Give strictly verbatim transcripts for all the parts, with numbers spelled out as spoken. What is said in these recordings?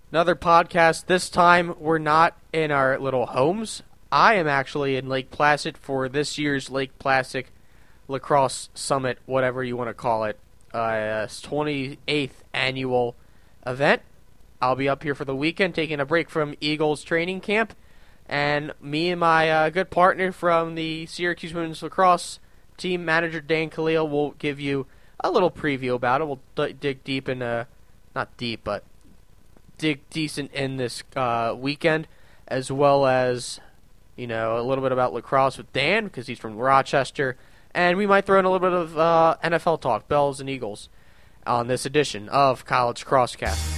Another podcast. This time we're not in our little homes. I am actually in Lake Placid for this year's Lake Placid Lacrosse Summit, whatever you want to call it. Uh, twenty-eighth annual event. I'll be up here for the weekend taking a break from Eagles training camp. And me and my uh, good partner from the Syracuse Women's Lacrosse team, manager Dan Khalil, will give you a little preview about it. We'll d- dig deep in, uh, not deep, but dig decent in this uh, weekend, as well as, you know, a little bit about lacrosse with Dan, because he's from Rochester, and we might throw in a little bit of uh, N F L talk, Bells and Eagles, on this edition of College Crosscast.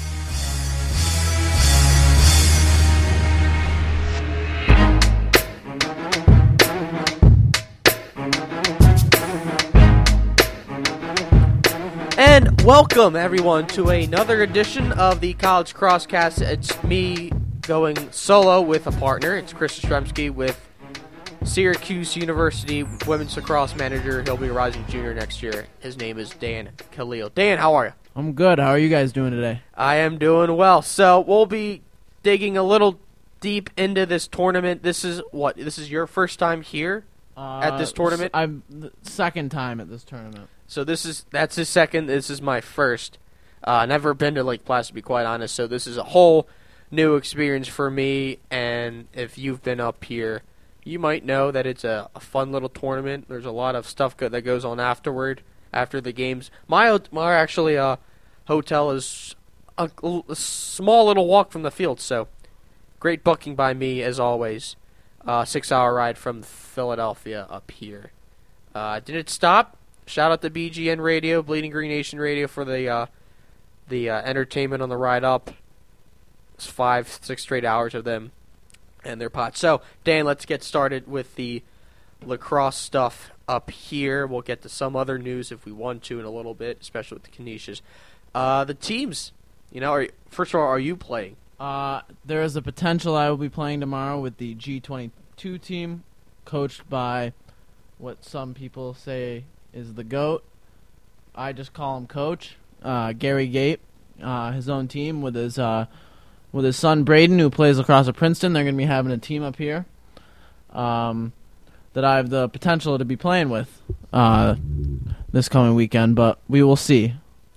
And welcome, everyone, to another edition of the College Crosscast. It's me going solo with a partner. It's Chris Ostremski with Syracuse University Women's Lacrosse Manager. He'll be a rising junior next year. His name is Dan Khalil. Dan, how are you? I'm good. How are you guys doing today? I am doing well. So we'll be digging a little deep into this tournament. This is what? This is your first time here uh, at this tournament? I'm the second time at this tournament. So this is that's his second. This is my first. Uh, never been to Lake Placid, to be quite honest. So this is a whole new experience for me. And if you've been up here, you might know that it's a, a fun little tournament. There's a lot of stuff go- that goes on afterward, after the games. My my actually uh, hotel is a, a small little walk from the field. So great booking by me as always. Uh, six hour ride from Philadelphia up here. Uh, did it stop? Shout out to B G N Radio, Bleeding Green Nation Radio, for the uh, the uh, entertainment on the ride up. It's five, six straight hours of them and their pots. So, Dan, let's get started with the lacrosse stuff up here. We'll get to some other news if we want to in a little bit, especially with the Canisius. Uh, the teams, you know, are, first of all, are you playing? Uh, there is a potential I will be playing tomorrow with the G twenty-two team, coached by what some people say is the GOAT. I just call him Coach. Uh, Gary Gate, uh, his own team with his uh, with his son Braden, who plays lacrosse at Princeton. They're going to be having a team up here um, that I have the potential to be playing with uh, this coming weekend, but we will see.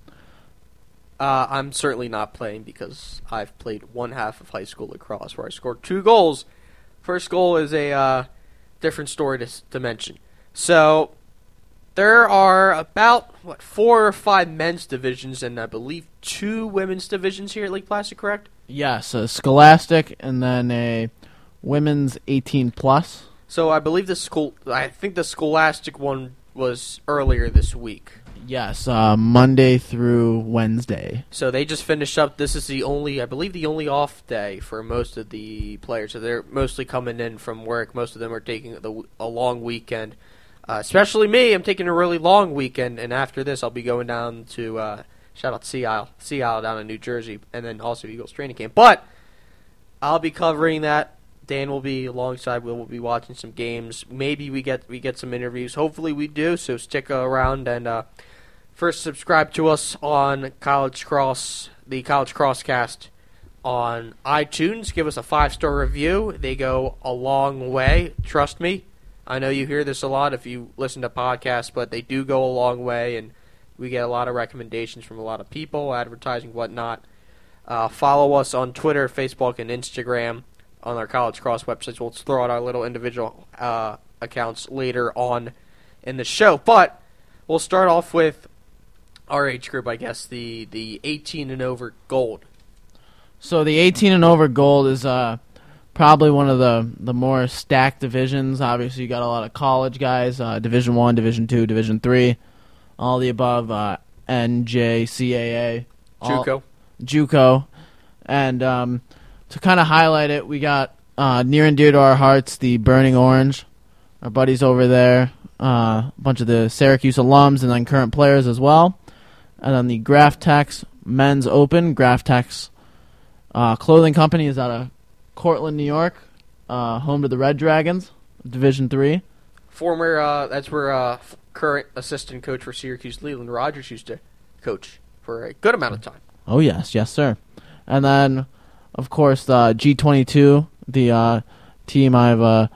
Uh, I'm certainly not playing because I've played one half of high school lacrosse where I scored two goals. First goal is a uh, different story to, to mention. So there are about, what, four or five men's divisions and I believe two women's divisions here at Lake Placid, correct? Yes, a Scholastic and then a women's eighteen plus. So I believe the school, I think the Scholastic one was earlier this week. Yes, uh, Monday through Wednesday. So they just finished up. This is the only, I believe, the only off day for most of the players. So they're mostly coming in from work. Most of them are taking the, a long weekend. Uh, especially me, I'm taking a really long weekend, and after this, I'll be going down to uh, shout out Sea Isle, Sea Isle down in New Jersey, and then also Eagles training camp. But I'll be covering that. Dan will be alongside. We will be watching some games. Maybe we get we get some interviews. Hopefully, we do. So stick around and uh, first subscribe to us on College Cross, the College Crosscast on iTunes. Give us a five star review. They go a long way. Trust me. I know you hear this a lot if you listen to podcasts, but they do go a long way, and we get a lot of recommendations from a lot of people, advertising, whatnot. Uh, follow us on Twitter, Facebook, and Instagram on our College Cross websites. We'll throw out our little individual uh, accounts later on in the show. But we'll start off with our age group, I guess, the, the eighteen and over gold. So the eighteen and over gold is uh, probably one of the, the more stacked divisions. Obviously, you got a lot of college guys, uh, Division One, Division Two, Division Three, all the above, uh, N J C A A, JUCO, JUCO, and um, to kind of highlight it, we got uh, near and dear to our hearts the Burning Orange, our buddies over there, uh, a bunch of the Syracuse alums, and then current players as well, and then the Graftex Men's Open. Graftex uh, clothing company is out of Cortland, New York, uh, home to the Red Dragons, Division Three. Former, uh, that's where uh, current assistant coach for Syracuse, Leland Rogers, used to coach for a good amount of time. Oh, yes, yes, sir. And then of course, the G twenty-two, the uh, team I've uh,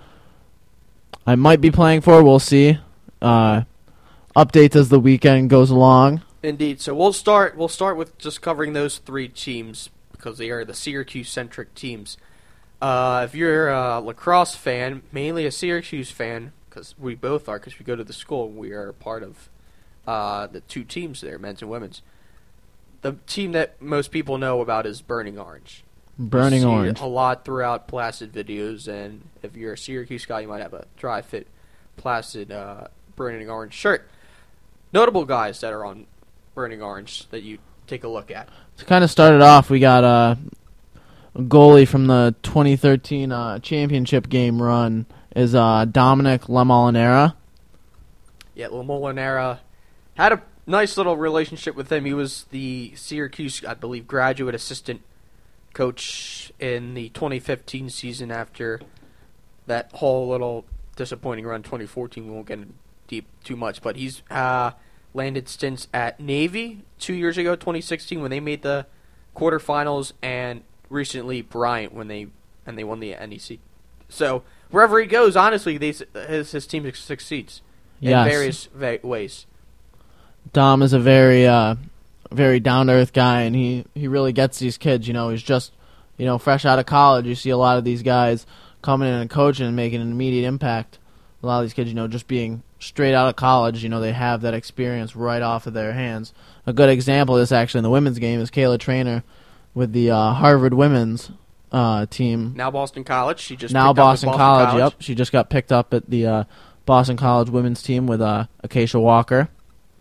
I might be playing for. We'll see. Uh, updates as the weekend goes along. Indeed. So we'll start. We'll start with just covering those three teams because they are the Syracuse-centric teams. Uh, if you're a lacrosse fan, mainly a Syracuse fan, because we both are, because we go to the school, and we are part of uh, the two teams there, men's and women's. The team that most people know about is Burning Orange. Burning you see Orange. A lot throughout Placid videos, and if you're a Syracuse guy, you might have a dry fit Placid uh, Burning Orange shirt. Notable guys that are on Burning Orange that you take a look at. To kind of start it off, we got uh, a goalie from the twenty thirteen uh, championship game run is uh, Dominic Lamolinera. Yeah, Lamolinera had a nice little relationship with him. He was the Syracuse, I believe, graduate assistant coach in the twenty fifteen season after that whole little disappointing run twenty fourteen. We won't get into deep too much, but he's uh, landed stints at Navy two years ago, twenty sixteen, when they made the quarterfinals, and recently Bryant when they and they won the N E C. So wherever he goes, honestly, they, his his team succeeds in Yes. various va- ways. Dom is a very, uh, very down to earth guy, and he, he really gets these kids. You know, he's just, you know, fresh out of college. You see a lot of these guys coming in and coaching and making an immediate impact. A lot of these kids, you know, just being straight out of college, you know, they have that experience right off of their hands. A good example of this, actually, in the women's game is Kayla Trainer with the uh, Harvard women's uh, team. Now Boston College. She just now picked up Boston, with Boston College, College. Yep, she just got picked up at the uh, Boston College women's team with uh, Acacia Walker.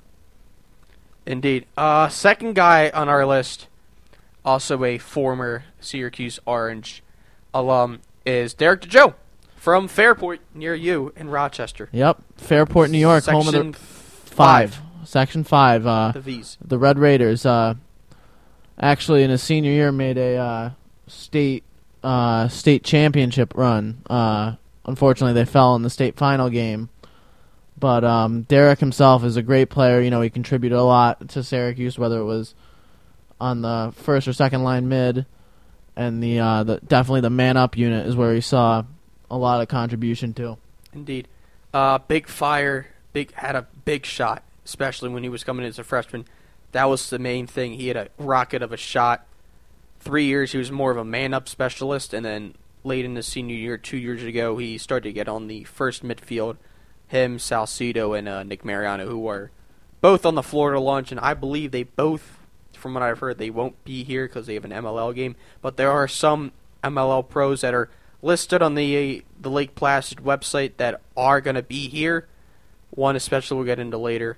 Indeed. Uh, second guy on our list, also a former Syracuse Orange alum, is Derek DeJoe from Fairport near you in Rochester. Yep, Fairport, New York, Section home of the five. five. Section five. Uh, The V's. the Red Raiders. Uh, actually, in his senior year, made a uh, state uh, state championship run. Uh, unfortunately, they fell in the state final game. But um, Derek himself is a great player. You know, he contributed a lot to Syracuse, whether it was on the first or second line mid, and the uh, the definitely the man up unit is where he saw a lot of contribution to. Indeed. Uh, big fire, big had a big shot, especially when he was coming in as a freshman. That was the main thing. He had a rocket of a shot. Three years, he was more of a man-up specialist, and then late in his senior year, two years ago, he started to get on the first midfield. Him, Salcido, and uh, Nick Mariano, who were both on the Florida launch, and I believe they both, from what I've heard, they won't be here because they have an M L L game. But there are some M L L pros that are listed on the the Lake Placid website that are going to be here. One especially we'll get into later.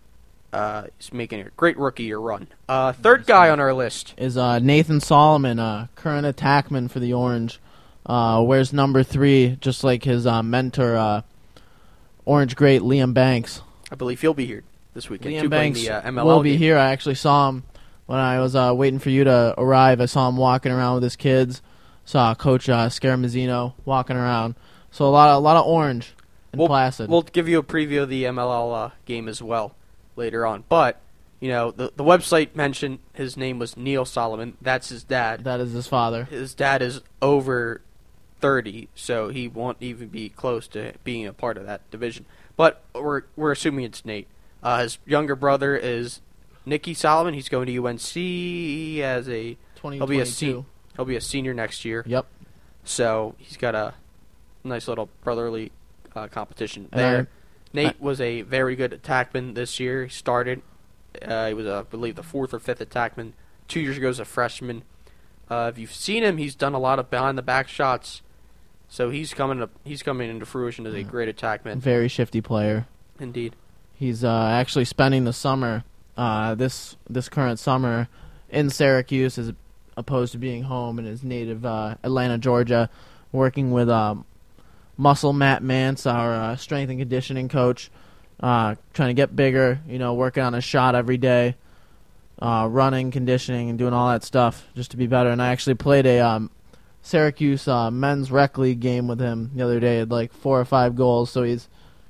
Uh, he's making a great rookie year run. Uh, third guy on our list is uh, Nathan Solomon, uh, current attackman for the Orange. Uh, wears number three, just like his uh, mentor, uh, Orange great Liam Banks. I believe he'll be here this weekend. Liam too, playing Banks the, uh, M L L will be game. here. I actually saw him when I was uh, waiting for you to arrive. I saw him walking around with his kids. Saw Coach uh, Scaramazino walking around. So a lot of a lot of Orange and We'll, Placid. we'll give you a preview of the M L L uh, game as well later on. But, you know, the, the website mentioned his name was Neil Solomon. That's his dad. that is his father. His dad is over thirty, so he won't even be close to being a part of that division. But we're we're assuming it's Nate. Uh, his younger brother is Nicky Solomon. He's going to U N C as a he'll be a se- he'll be a senior next year. Yep. So he's got a nice little brotherly uh, competition And there. I- Nate I- was a very good attackman this year. He started. Uh, he was, uh, I believe, the fourth or fifth attackman two years ago as a freshman. Uh, if you've seen him, he's done a lot of behind-the-back shots. So he's coming to, he's coming into fruition as a great attackman. Very shifty player. Indeed. He's uh, actually spending the summer, uh, this this current summer, in Syracuse as opposed to being home in his native uh, Atlanta, Georgia, working with um, Muscle Matt Mance, our uh, strength and conditioning coach, uh, trying to get bigger, you know, working on a shot every day, uh, running, conditioning, and doing all that stuff just to be better. And I actually played a um, Syracuse uh, men's rec league game with him the other day. Had like four or five goals, so he's,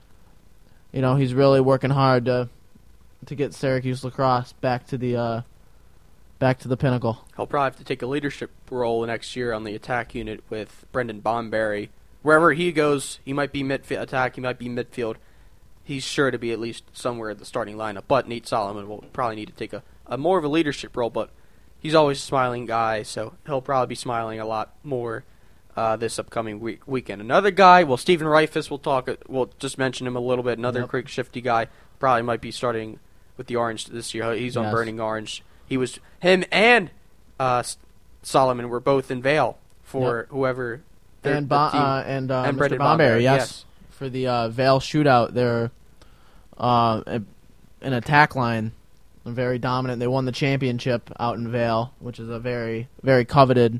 you know, he's really working hard to to get Syracuse lacrosse back to the uh, back to the pinnacle. He'll probably have to take a leadership role next year on the attack unit with Brendan Bomberry. Wherever he goes, he might be midfield attack, he might be midfield. He's sure to be at least somewhere in the starting lineup. But Nate Solomon will probably need to take a, a more of a leadership role, but he's always a smiling guy, so he'll probably be smiling a lot more uh, this upcoming week, weekend. Another guy, well, Stephen Reifus, we'll talk. We'll just mention him a little bit. Another Yep. quick shifty guy, probably might be starting with the Orange this year. He's on Yes. Burning Orange. He was him and uh, Solomon were both in Vale for Yep. whoever their, And the Bo- team. uh, and, uh, And Mister Brendan Bomberry, Bomberry, yes. yes. For the uh, Vale shootout, they're uh, a- an attack line. They're very dominant. They won the championship out in Vale, which is a very, very coveted,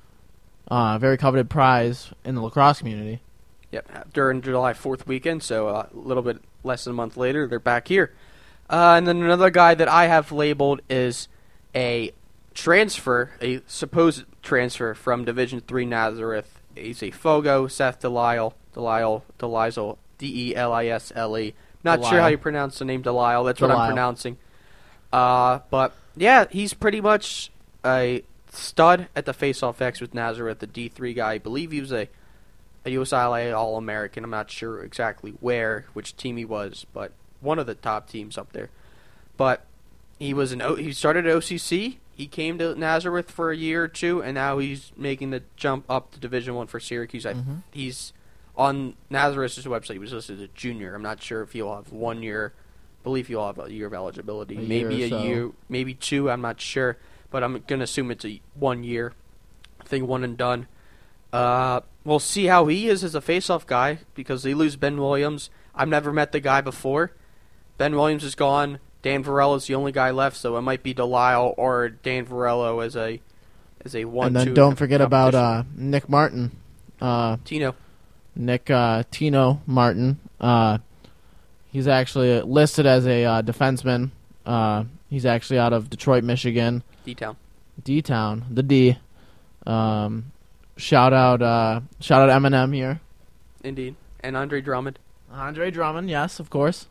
uh, very coveted prize in the lacrosse community. Yep, during July fourth weekend, so uh, a little bit less than a month later, they're back here. Uh, and then another guy that I have labeled is a transfer, a supposed transfer from Division three Nazareth. He's a Fogo, Seth Delisle, Delisle, Delisle, D E L I S L E. Not Delisle. sure how you pronounce the name Delisle. That's what I'm Delisle. pronouncing. Uh, but, yeah, he's pretty much a stud at the face-off X with Nazareth, the D three guy. I believe he was a a U S I L A All-American. I'm not sure exactly where, which team he was, but one of the top teams up there. But he was an o- he started at O C C. He came to Nazareth for a year or two, and now he's making the jump up to Division One for Syracuse. I, Mhm. He's on Nazareth's website. He was listed as a junior. I'm not sure if he'll have one year. I believe he'll have a year of eligibility, A maybe year or a so. year, maybe two. I'm not sure, but I'm gonna assume it's a one year thing, one and done. Uh, we'll see how he is as a face-off guy because they lose Ben Williams. I've never met the guy before. Ben Williams is gone. Dan Varela is the only guy left, so it might be Delisle or Dan Varela as a as a one. And then don't forget about uh, Nick Martin. Uh, Tino. Nick uh, Tino Martin. Uh, he's actually listed as a uh, defenseman. Uh, he's actually out of Detroit, Michigan. D-Town. D-Town, the D. Um, shout out, uh, shout out Eminem here. Indeed. And Andre Drummond. Andre Drummond, yes, of course.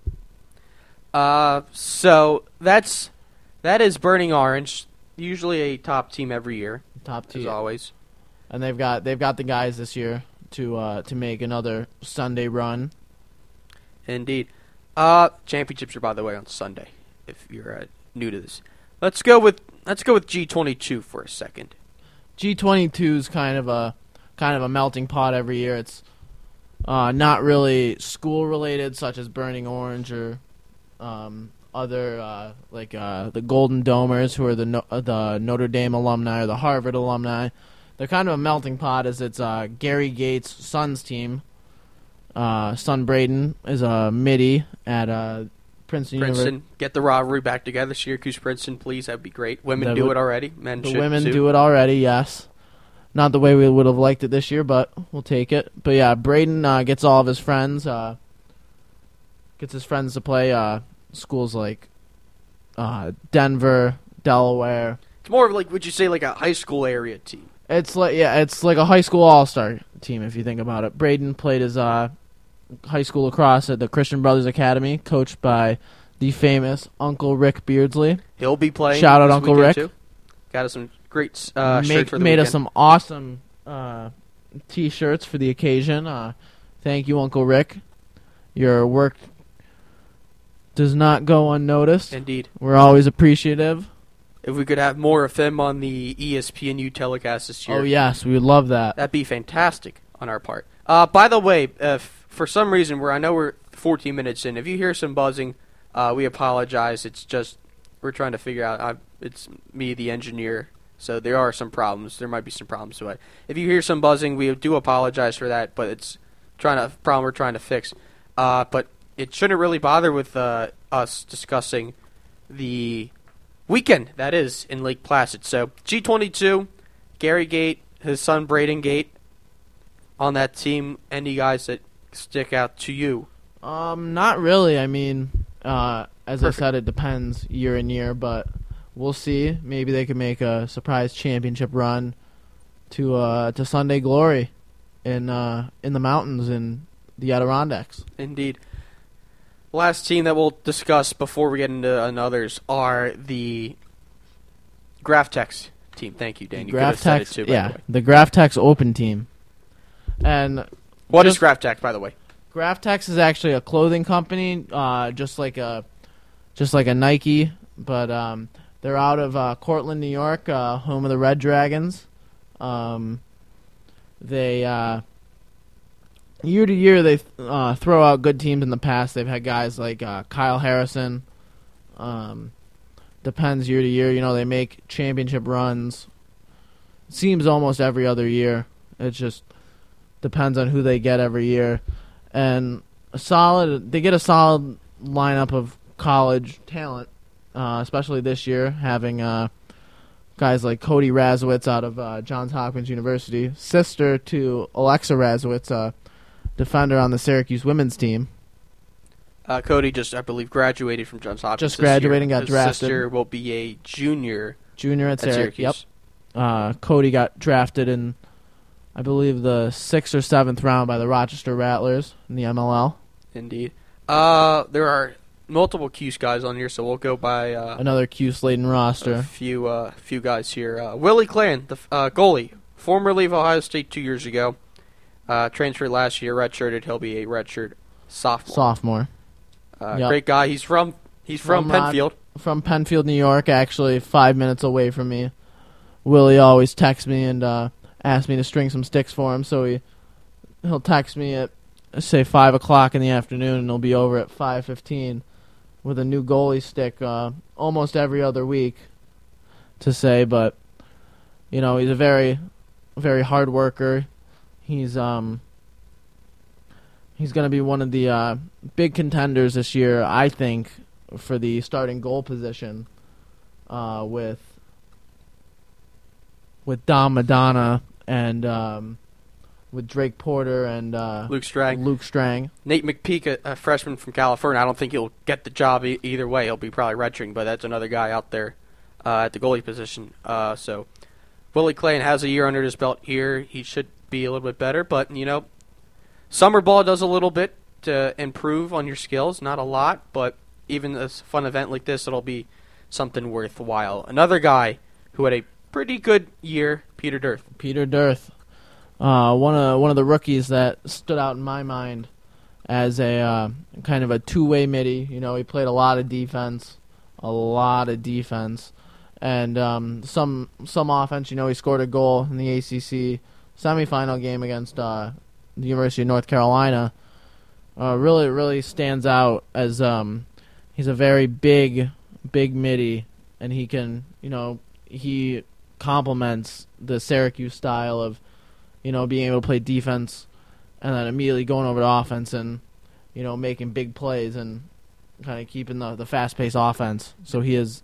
Uh, so that's that is Burning Orange. Usually a top team every year, Top as tier. always. And they've got they've got the guys this year to uh, to make another Sunday run. Indeed. Uh, championships are, by the way, on Sunday. If you're uh, new to this, let's go with let's go with G twenty-two for a second. G twenty-two is kind of a kind of a melting pot every year. It's uh, not really school related, such as Burning Orange or um, other uh, like uh, the Golden Domers, who are the no- uh, the Notre Dame alumni or the Harvard alumni. They're kind of a melting pot, as it's uh, Gary Gates' son's team. Uh, son Braden is a midi at uh, Princeton, Princeton, University. get the rivalry back together. Syracuse, Princeton, please. That'd be great. Women That do would- it already. Men The should women too. do it already, yes. Not the way we would have liked it this year, but we'll take it. But yeah, Braden uh, gets all of his friends, uh, gets his friends to play uh, schools like uh, Denver, Delaware. It's more of like, would you say, like a high school area team? It's like yeah, it's like a high school all-star team if you think about it. Braden played his uh, high school lacrosse at the Christian Brothers Academy, coached by the famous Uncle Rick Beardsley. He'll be playing. Shout out this Uncle weekend, Rick. Too. Got us some great uh, Make, shirts for the made weekend. us some awesome uh, T-shirts for the occasion. Uh, thank you, Uncle Rick. Your work does not go unnoticed. Indeed. We're always appreciative. If we could have more of him on the E S P N U telecast this year, Oh yes, we would love that. that'd be fantastic on our part. Uh, by the way, if for some reason we're I know we're fourteen minutes in. If you hear some buzzing, uh, we apologize. It's just we're trying to figure out. I, it's me, the engineer. So there are some problems. There might be some problems. So I, if you hear some buzzing, we do apologize for that. But it's trying to problem we're trying to fix. Uh, but it shouldn't really bother with uh, us discussing the weekend that is in Lake Placid. So G twenty-two, Gary Gate, his son Braden Gate on that team. Any guys that stick out to you? Um, not really. I mean, uh, as Perfect. I said, it depends year in year, but we'll see. Maybe they could make a surprise championship run to uh, to Sunday Glory in uh, in the mountains in the Adirondacks. Indeed. Last team that we'll discuss before we get into others are the Graftex team. Thank you, Dan. You could have said it Graftex, too, by yeah, the way. the Graftex Open team. And What is just- Graftex, by the way? Graftex is actually a clothing company, uh, just like a, just like a Nike, but um, they're out of uh, Cortland, New York, uh, home of the Red Dragons. Um, they uh, year to year they uh, throw out good teams in the past. They've had guys like uh, Kyle Harrison. Um, depends year to year. You know, they make championship runs. Seems almost every other year. It just depends on who they get every year. And a solid, they get a solid lineup of college talent, uh, especially this year, having uh, guys like Cody Razowitz out of uh, Johns Hopkins University, sister to Alexa Razowitz, uh, defender on the Syracuse women's team. Uh, Cody just, I believe, graduated from Johns Hopkins. Just graduated and got His drafted. sister will be a junior Junior at, at Syracuse. Syracuse. Yep. Uh, Cody got drafted in, I believe, the sixth or seventh round by the Rochester Rattlers in the M L L. Indeed. Uh, there are multiple Cuse guys on here, so we'll go by uh, Another Cuse-laden a roster. few uh, few guys here. Uh, Willie Clan, the uh, goalie, formerly of Ohio State two years ago, uh, transferred last year, redshirted. He'll be a redshirt sophomore. Sophomore. Uh, Yep. Great guy. He's from he's from, From, uh, Penfield. From Penfield, New York, actually five minutes away from me. Willie always texts me and uh, asks me to string some sticks for him, so he, he'll text me at, say, five o'clock in the afternoon, and he'll be over at five fifteen with a new goalie stick uh, almost every other week to say, but, you know, he's a very, very hard worker. He's, um... He's going to be one of the uh, big contenders this year, I think, for the starting goal position uh, with with Dom Madonna and um, with Drake Porter and uh, Luke Strang. Luke Strang. Nate McPeak, a, a freshman from California. I don't think he'll get the job e- either way. He'll be probably redshirting, but that's another guy out there uh, at the goalie position. Uh, so Willie Clayton has a year under his belt here. He should be a little bit better, but, you know, summer ball does a little bit to improve on your skills. Not a lot, but even a fun event like this, it'll be something worthwhile. Another guy who had a pretty good year, Peter Dirth. Peter Dirth, uh, one of one of the rookies that stood out in my mind as a uh, kind of a two-way midi. You know, he played a lot of defense, a lot of defense, and um, some some offense. You know, he scored a goal in the A C C semifinal game against uh, the University of North Carolina. Uh, really, really stands out as um, he's a very big, big midi, and he can, you know, he complements the Syracuse style of, you know, being able to play defense and then immediately going over to offense and, you know, making big plays and kind of keeping the, the fast-paced offense. So he has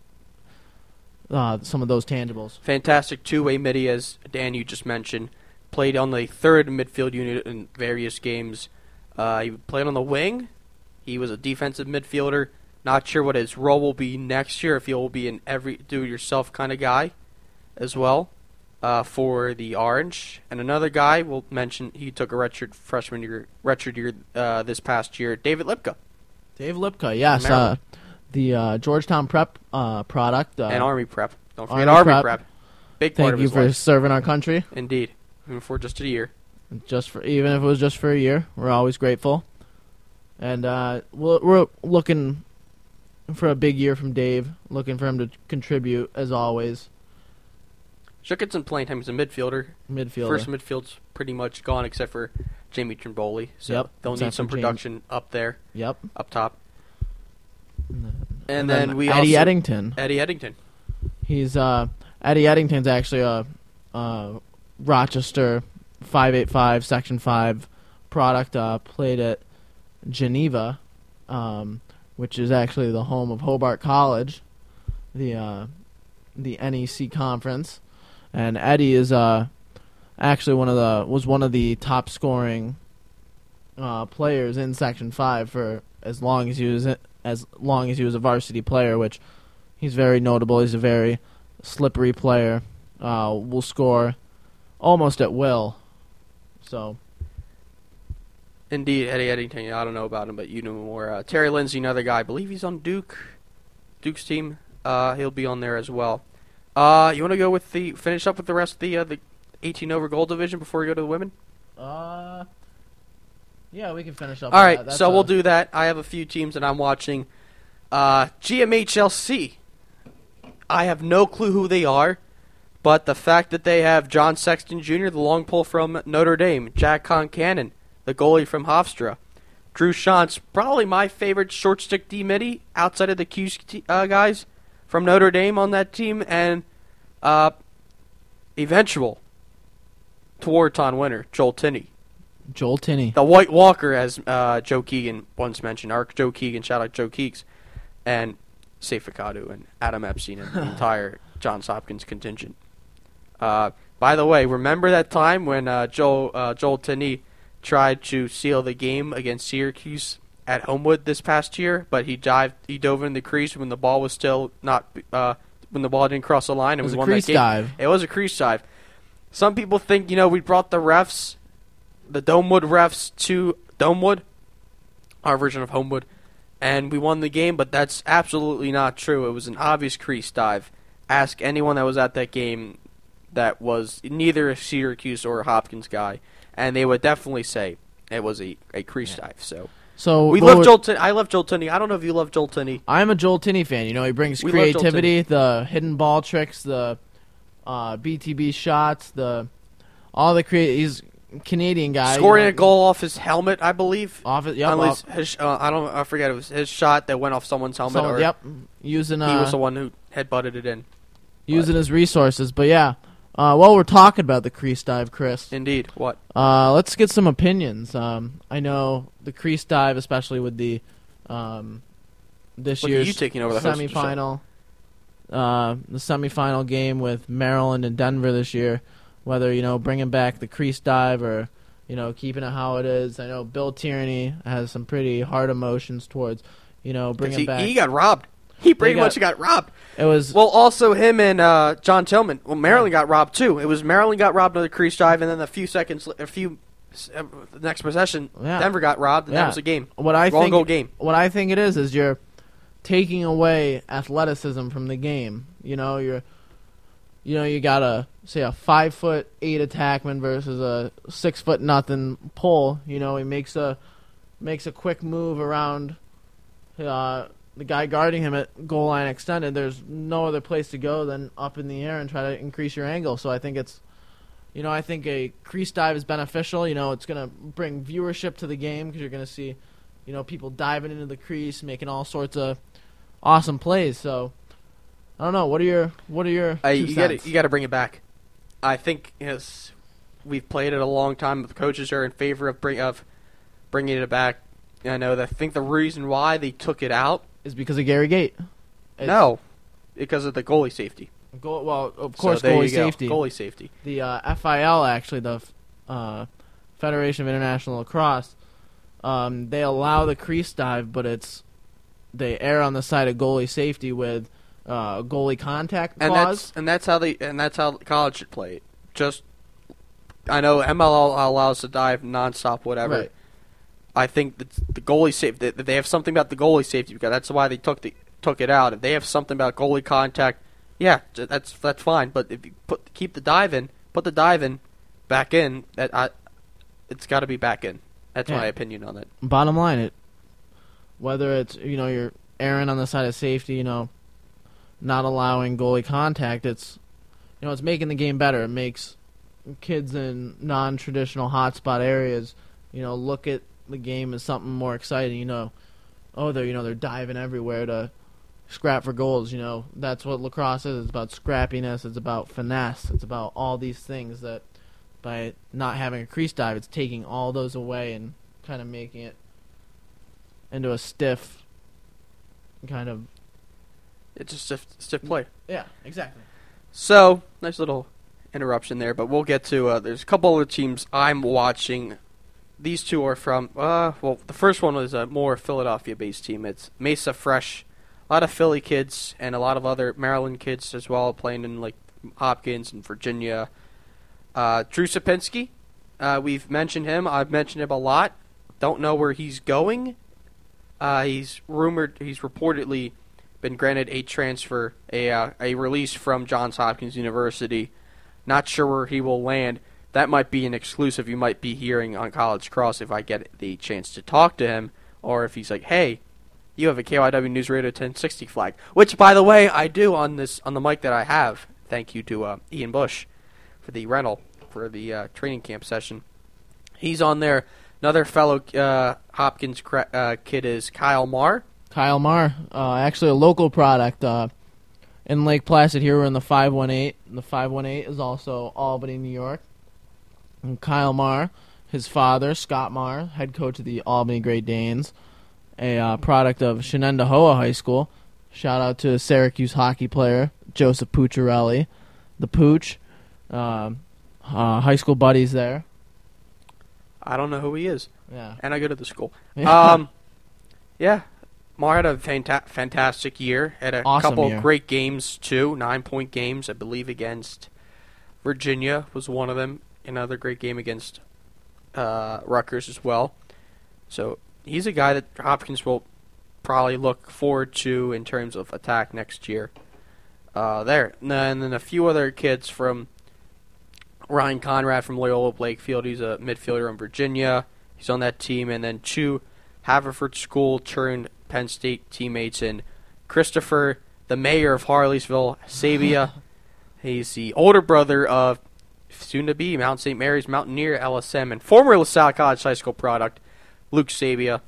uh, some of those tangibles. Fantastic two-way midi, as Dan, you just mentioned. Played on the third midfield unit in various games. Uh, he played on the wing. He was a defensive midfielder. Not sure what his role will be next year, if he'll be an every do-it-yourself kind of guy as well uh, for the Orange. And another guy we'll mention, he took a redshirt freshman year, redshirt year uh, this past year, David Lipka. Dave Lipka, yes, uh, Maryland. the uh, Georgetown Prep uh, product. Uh, and Army Prep. Don't forget Army Army, Prep. Prep. Big part Thank of you his for life. serving our country. Indeed. Even for just a year. Just for even if it was just for a year, we're always grateful. And uh, we're, we're looking for a big year from Dave. Looking for him to contribute as always. Jukkinson playing time as a midfielder. Midfielder. First midfield's pretty much gone except for Jamie Trimboli. So Yep, they'll except need some for Jamie. production up there, Yep. up top. And, And, then, we Eddie also Eddington. Eddie Eddington. He's uh, Eddie Eddington's actually a, a Rochester five eighty-five Section five product. Uh, played at Geneva, um, which is actually the home of Hobart College, the uh, the N E C conference. And Eddie is uh, actually one of the was one of the top scoring uh, players in Section five for as long as he was as long as he was a varsity player, which he's very notable. He's a very slippery player. Uh, will score almost at will. So Indeed, Eddie Eddington. I don't know about him, but you know more. Uh, Terry Lindsay, another guy. I believe he's on Duke, Duke's team. Uh, he'll be on there as well. Uh, you want to go with the finish up with the rest of the uh, the eighteen over gold division before we go to the women? Uh, yeah, we can finish up. All with right, that. That's so a- we'll do that. I have a few teams that I'm watching. Uh, G M H L C. I have no clue who they are, but the fact that they have John Sexton Junior, the long pull from Notre Dame, Jack Concannon, the goalie from Hofstra, Drew Shantz, probably my favorite short stick D midi outside of the Q uh, guys from Notre Dame on that team, and uh, eventual Tewaaraton winner, Joel Tinney. Joel Tinney. The White Walker, as uh, Joe Keegan once mentioned. Our Joe Keegan, shout out Joe Keeks. And Safe Fakadu and Adam Epstein and the entire Johns Hopkins contingent. Uh, by the way, remember that time when uh, Joel, uh, Joel Tinney tried to seal the game against Syracuse at Homewood this past year, but he dived, he dove in the crease when the ball was still not, uh, when the ball didn't cross the line, and It was we a won crease that game. dive. It was a crease dive. Some people think, you know, we brought the refs, the Domewood refs, to Domewood, our version of Homewood, and we won the game, but that's absolutely not true. It was an obvious crease dive. Ask anyone that was at that game that was neither a Syracuse or a Hopkins guy, and they would definitely say it was a, a crease dive. So So we what love would- Joel Tinney. I love Joel Tinney. I don't know if you love Joel Tinney. I'm a Joel Tinney fan. You know, he brings We love Joel creativity, the hidden ball tricks, the uh, B T B shots, the all the create. He's a Canadian guy. Scoring you a know, goal off his helmet, I believe. Off it, yep, Unless off- his, uh, I don't. I forget. It was his shot that went off someone's helmet. so, or yep, using he uh, was the one who headbutted it in. using his resources. But yeah, uh, while we're talking about the crease dive, Chris, Indeed. What? uh, let's get some opinions. Um, I know the crease dive, especially with the um, this Look at year's you taking over the host of the show. semifinal, uh, the semifinal game with Maryland and Denver this year. Whether you know bringing back the crease dive or you know keeping it how it is. I know Bill Tierney has some pretty hard emotions towards you know bringing he, back. he got robbed. He pretty got- much got robbed. it was Well, also him and uh, John Tillman. Well, Maryland got robbed too. It was Maryland got robbed of the crease dive, and then a few seconds, a few, uh, the next possession, Yeah. Denver got robbed, and Yeah. that was a game. what I Wrong think. goal game. What I think it is is you're taking away athleticism from the game. You know, you're, you know, you got a say a five foot eight attackman versus a six foot nothing pull. You know, he makes a makes a quick move around uh, the guy guarding him at goal line extended. There's no other place to go than up in the air and try to increase your angle. So I think it's, you know, I think a crease dive is beneficial. You know, it's going to bring viewership to the game because you're going to see, you know, people diving into the crease, making all sorts of awesome plays. So I don't know. What are your What are your Uh, two you got cents? you got to bring it back. I think yes, we've played it a long time. The coaches are in favor of bring of bringing it back. I know that. I think the reason why they took it out. Is because of Gary Gate. It's No, because of the goalie safety. Goal, well, of course, so there goalie you go. safety. Goalie safety. The uh, F I L, actually, the uh, Federation of International Lacrosse, um, they allow the crease dive, but it's they err on the side of goalie safety with uh, goalie contact And clause. that's and that's how they and that's how college should play it. Just I know M L L allows to dive nonstop, whatever. Right. I think that the goalie safety that they have something about the goalie safety because that's why they took the took it out. If they have something about goalie contact, yeah, j- that's that's fine. But if you put keep the dive in, put the dive in back in. That I, it's got to be back in. That's Yeah. my opinion on it. Bottom line, it whether it's you know you're erring on the side of safety, you know, not allowing goalie contact, it's you know it's making the game better. It makes kids in non-traditional hotspot areas, you know, look at the game as something more exciting. You know, oh, they're you know they're diving everywhere to scrap for goals. You know, that's what lacrosse is. It's about scrappiness. It's about finesse. It's about all these things that by not having a crease dive, it's taking all those away and kind of making it into a stiff kind of It's just stiff, stiff play. yeah, exactly. So nice little interruption there, but we'll get to. Uh, there's a couple other teams I'm watching. These two are from. Uh, well, the first one was a more Philadelphia-based team. It's Mesa Fresh. A lot of Philly kids and a lot of other Maryland kids as well playing in like Hopkins and Virginia. Uh, Drew Sapinski, uh, we've mentioned him. I've mentioned him a lot. Don't know where he's going. Uh, he's rumored. He's reportedly been granted a transfer, a uh, a release from Johns Hopkins University. Not sure where he will land. That might be an exclusive you might be hearing on College Cross if I get the chance to talk to him, or if he's like, hey, you have a K Y W News Radio ten sixty flag, which, by the way, I do on this on the mic that I have. Thank you to uh, Ian Bush for the rental for the uh, training camp session. He's on there. Another fellow uh, Hopkins cra- uh, kid is Kyle Marr. Kyle Marr, uh, actually a local product uh, in Lake Placid. Here we're in the five one eight. The five one eight is also Albany, New York. And Kyle Marr, his father, Scott Marr, head coach of the Albany Great Danes, a uh, product of Shenendehowa High School. Shout out to Syracuse hockey player Joseph Pucciarelli, the Pooch. Uh, uh, high school buddies there. I don't know who he is. Yeah. And I go to the school. Yeah. Um, yeah. Marr had a fanta- fantastic year. Had a Awesome couple year. of great games, too. Nine-point games, I believe, against Virginia was one of them. Another great game against uh, Rutgers as well. So he's a guy that Hopkins will probably look forward to in terms of attack next year. Uh, there. And then a few other kids from Ryan Conrad from Loyola Blakefield. He's a midfielder in Virginia. He's on that team. And then two Haverford School turned Penn State teammates in Christopher, the mayor of Harleysville, Sabia. He's the older brother of soon-to-be Mount Saint Mary's Mountaineer, L S M, and former LaSalle College High School product, Luke Sabia.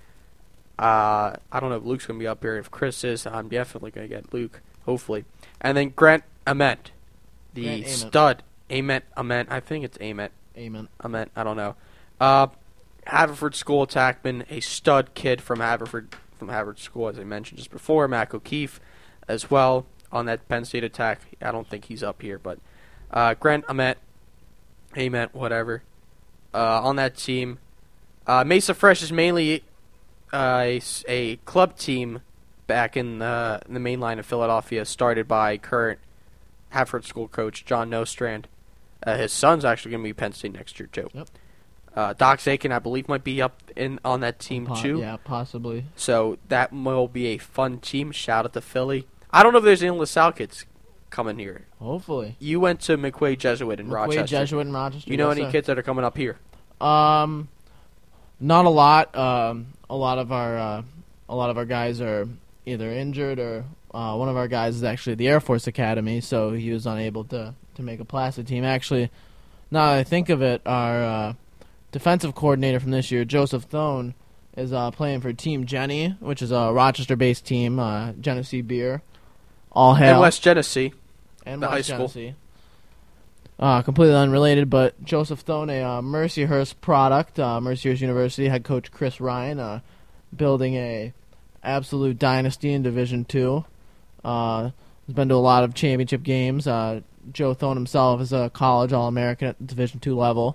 Uh, I don't know if Luke's going to be up here. If Chris is, I'm definitely going to get Luke, hopefully. And then Grant Ament, the Grant Ament. stud. Ament, Ament, I think it's Ament. Amen. Ament, I don't know. Uh, Haverford School attackman, a stud kid from Haverford, from Haverford School, as I mentioned just before. Mac O'Keefe as well on that Penn State attack. I don't think he's up here, but uh, Grant Ament, Ament, whatever, uh, on that team. Uh, Mesa Fresh is mainly uh, a, a club team back in the, in the main line of Philadelphia, started by current Haverford School coach John Nostrand. Uh, his son's actually going to be Penn State next year, too. Yep. Uh, Doc Zakin, I believe, might be up in on that team, Po- too. Yeah, possibly. So that will be a fun team. Shout out to Philly. I don't know if there's any LaSalle kids coming here. Hopefully. You went to McQuaid Jesuit in McQuaid Rochester. Jesuit in Rochester. You know yes, any sir. kids that are coming up here? Um, not a lot. Um, a lot of our uh, a lot of our guys are either injured or uh, one of our guys is actually at the Air Force Academy, so he was unable to, to make a Placid team. Actually, now that I think of it, our uh, defensive coordinator from this year, Joseph Thone, is uh, playing for Team Jenny, which is a Rochester-based team, uh, Genesee Beer. All hail. And West Genesee. And the West high school. Genesee. Uh, completely unrelated, but Joseph Thone, a uh, Mercyhurst product, uh, Mercyhurst University, head coach Chris Ryan, uh, building a absolute dynasty in Division Two. Uh, has been to a lot of championship games. Uh, Joe Thone himself is a college All-American at the Division Two level.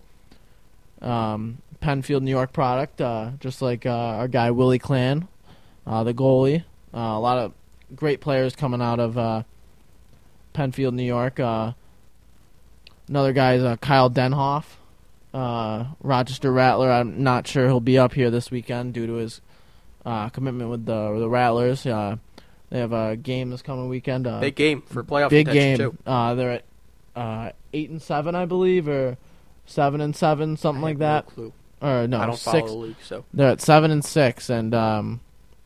Um, Penfield, New York product, uh, just like uh, our guy Willie Clan, uh, the goalie. Uh, a lot of great players coming out of uh, Penfield, New York. Uh, another guy is uh, Kyle Denhoff, uh, Rochester Rattler. I'm not sure he'll be up here this weekend due to his uh, commitment with the the Rattlers. Uh, they have a game this coming weekend. Uh, Big game for playoff big contention, game. too. Uh, they're at uh, eight and seven, I believe, or seven and seven, something I like have that. No clue. Or no, I don't six. follow the league, so. They're at seven and six, and um,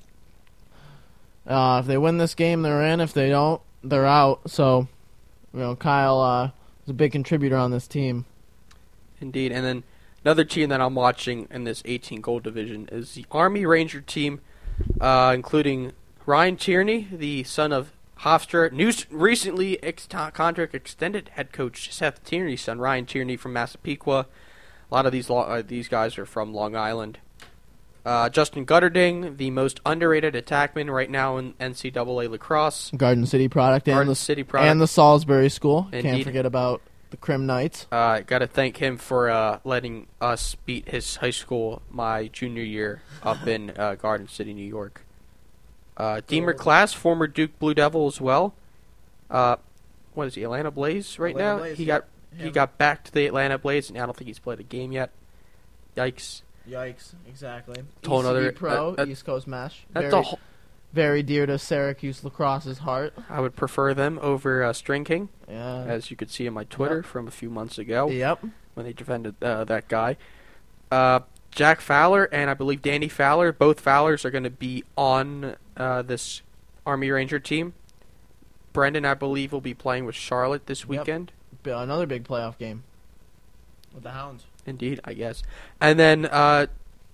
uh, if they win this game, they're in. If they don't, they're out. So, you know, Kyle uh, is a big contributor on this team. Indeed. And then another team that I'm watching in this eighteen-goal division is the Army Ranger team, uh, including Ryan Tierney, the son of Hofstra. News recently ex- contract extended head coach Seth Tierney's son, Ryan Tierney from Massapequa. A lot of these lo- uh, these guys are from Long Island. Uh, Justin Gutterding, the most underrated attackman right now in N C double A lacrosse. Garden City product and Garden the City product. and the Salisbury School. Can't Indeed. forget about the Crim Knights. Uh, got to thank him for uh, letting us beat his high school my junior year up in uh, Garden City, New York. Uh, Deemer Class, former Duke Blue Devil as well. Uh, what is he, Atlanta Blaze right Atlanta now? Blaze, he yeah. got he got back to the Atlanta Blaze, and I don't think he's played a game yet. Yikes! Yikes! Exactly. Whole E C B nother- Pro uh, uh, East Coast Mesh. That's Very, a whole, very dear to Syracuse lacrosse's heart. I would prefer them over uh, String King, Yeah. as you could see on my Twitter Yep. from a few months ago Yep. when they defended uh, that guy. Uh, Jack Fowler and I believe Danny Fowler, both Fowlers are going to be on uh, this Army Ranger team. Brendan, I believe, will be playing with Charlotte this Yep. weekend. B- Another big playoff game with the Hounds. Indeed, I guess. And then uh,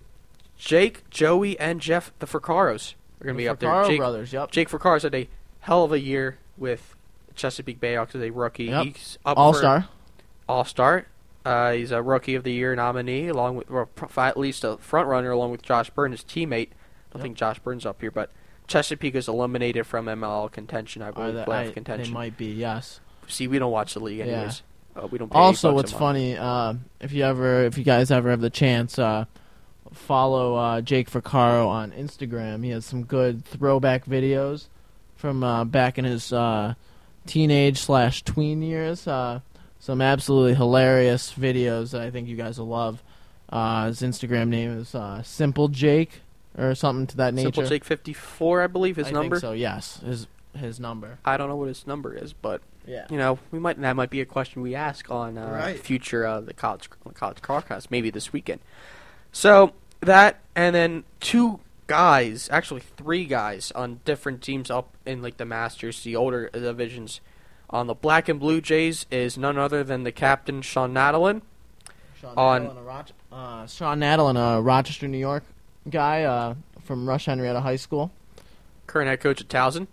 Jake, Joey, and Jeff, the Furcaros, are going to be up there. Furcaro Jake, brothers. Yep. Jake Furcaro's had a hell of a year with Chesapeake Bayhawks as a rookie. Yep. He's up All for star. All-Star. Uh, he's a Rookie of the Year nominee, along with, or pro- at least a front runner, along with Josh Byrne, his teammate. I don't Yep. think Josh Byrne's up here, but Chesapeake is eliminated from M L L contention, I Or believe, the- playoff I- contention. They might be. Yes. See, we don't watch the league Yeah. anyways. Uh, we don't. Pay eight Also, bucks what's a month. funny, uh, if you ever, if you guys ever have the chance, uh, follow uh, Jake Furcaro on Instagram. He has some good throwback videos from uh, back in his uh, teenage slash tween years. Uh, some absolutely hilarious videos that I think you guys will love. Uh, his Instagram name is uh, Simple Jake or something to that nature. Simple Jake fifty-four, I believe, his I number. think so. Yes, his his number. I don't know what his number is, but Yeah. you know, we might that might be a question we ask on uh, Right. future uh, the college college carcast, maybe this weekend. So that, and then two guys, actually three guys on different teams up in like the Masters, the older divisions. On the Black and Blue Jays is none other than the captain Sean Nadalin. Sean On- Nadel, a Roch- uh, Sean Nadel, a Rochester, New York guy uh, from Rush Henrietta High School. Current head coach at Towson.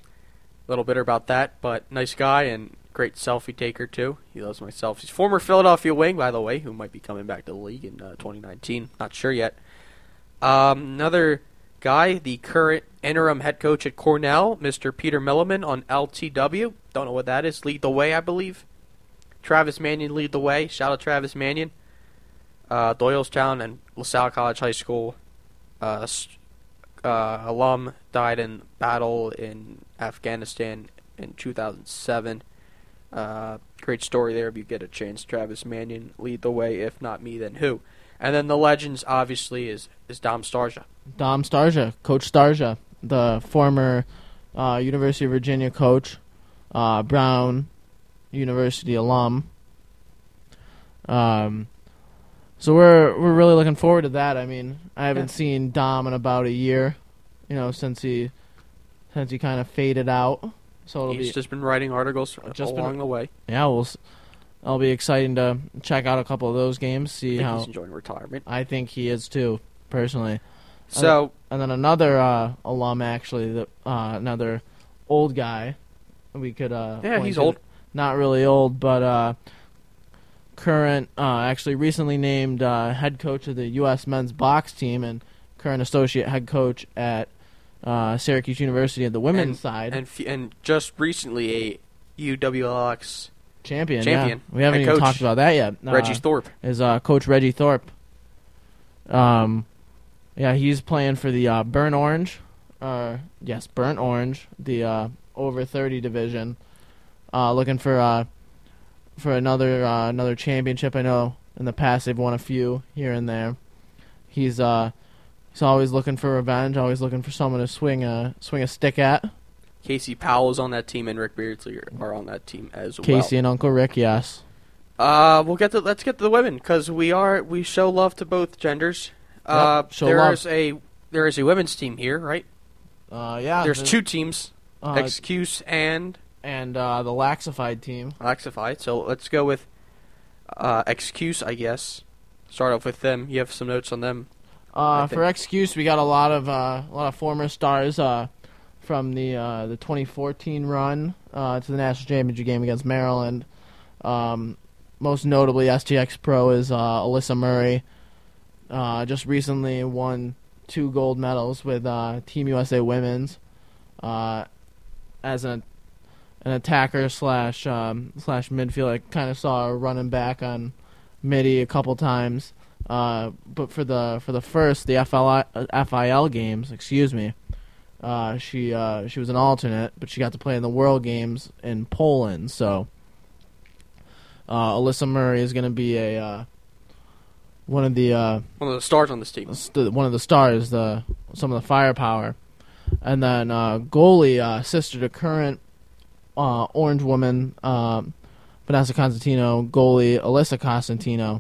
A little bitter about that, but nice guy and great selfie taker too. He loves my selfies. Former Philadelphia Wing, by the way, who might be coming back to the league in uh, twenty nineteen. Not sure yet. Um, another guy, the current interim head coach at Cornell, Mister Peter Milliman on L T W. Don't know what that is. Lead the way, I believe. Travis Manion lead the way. Shout out Travis Manion. Uh, Doylestown and LaSalle College High School uh, s- uh, alum died in battle in Afghanistan in two thousand seven. Uh, great story there if you get a chance. Travis Manion lead the way. If not me, then who? And then the legends, obviously, is, is Dom Starja. Dom Starja, Coach Starja, the former uh, University of Virginia coach, uh, Brown University alum. Um, so we're we're really looking forward to that. I mean, I haven't Yeah. seen Dom in about a year, you know, since he since he kind of faded out. So it'll He's be just been writing articles Just along been- the way. yeah, we'll. s- It'll be exciting to check out a couple of those games. I See think how he's enjoying retirement. I think he is too, personally. So, And then another uh, alum, actually, the, uh, another old guy. We could. Uh, yeah, point he's to. old. Not really old, but uh, current. Uh, actually, recently named uh, head coach of the U S men's box team and current associate head coach at uh, Syracuse University at the women's And- side. And f- and just recently a U W L X champion. champion, Yeah. We haven't head even coach, talked about that yet. Uh, Reggie Thorpe. is uh, Coach Reggie Thorpe. Um, yeah, he's playing for the uh, Burnt Orange. Uh, yes, Burnt Orange, the uh, over thirty division. Uh, looking for uh, for another uh, another championship. I know in the past they've won a few here and there. He's uh, he's always looking for revenge. Always looking for someone to swing a swing a stick at. Casey Powell's on that team, and Rick Beardsley are, are on that team as Casey and Uncle Rick, yes. well. Uh, we'll get to let's get to the women because we are we show love to both genders. Uh, Yep, show there love. is a there is a women's team here, right? Uh, yeah. There's the- two teams, uh, Excuse and and uh, the Laxified team. Alexify. So let's go with uh, Excuse, I guess. Start off with them. You have some notes on them. I Uh, think. for excuse, we got a lot of uh, a lot of former stars uh, from the uh, the twenty fourteen run uh, to the national championship game against Maryland. Um, most notably, S T X Pro is uh, Alyssa Murray. Uh, just recently won two gold medals with uh, Team U S A Women's uh, as an an attacker slash um, slash midfield. I kind of saw her running back on midi a couple times. Uh, but for the for the first the F L I, uh, F I L games, excuse me, uh, she uh, she was an alternate, but she got to play in the World Games in Poland. So uh, Alyssa Murray is going to be a uh, one of the uh, One of the stars on this team. st- one of the stars, the some of the firepower. And then uh, goalie, uh, sister to current uh, Orange woman, um, Vanessa Constantino, goalie Alyssa Constantino,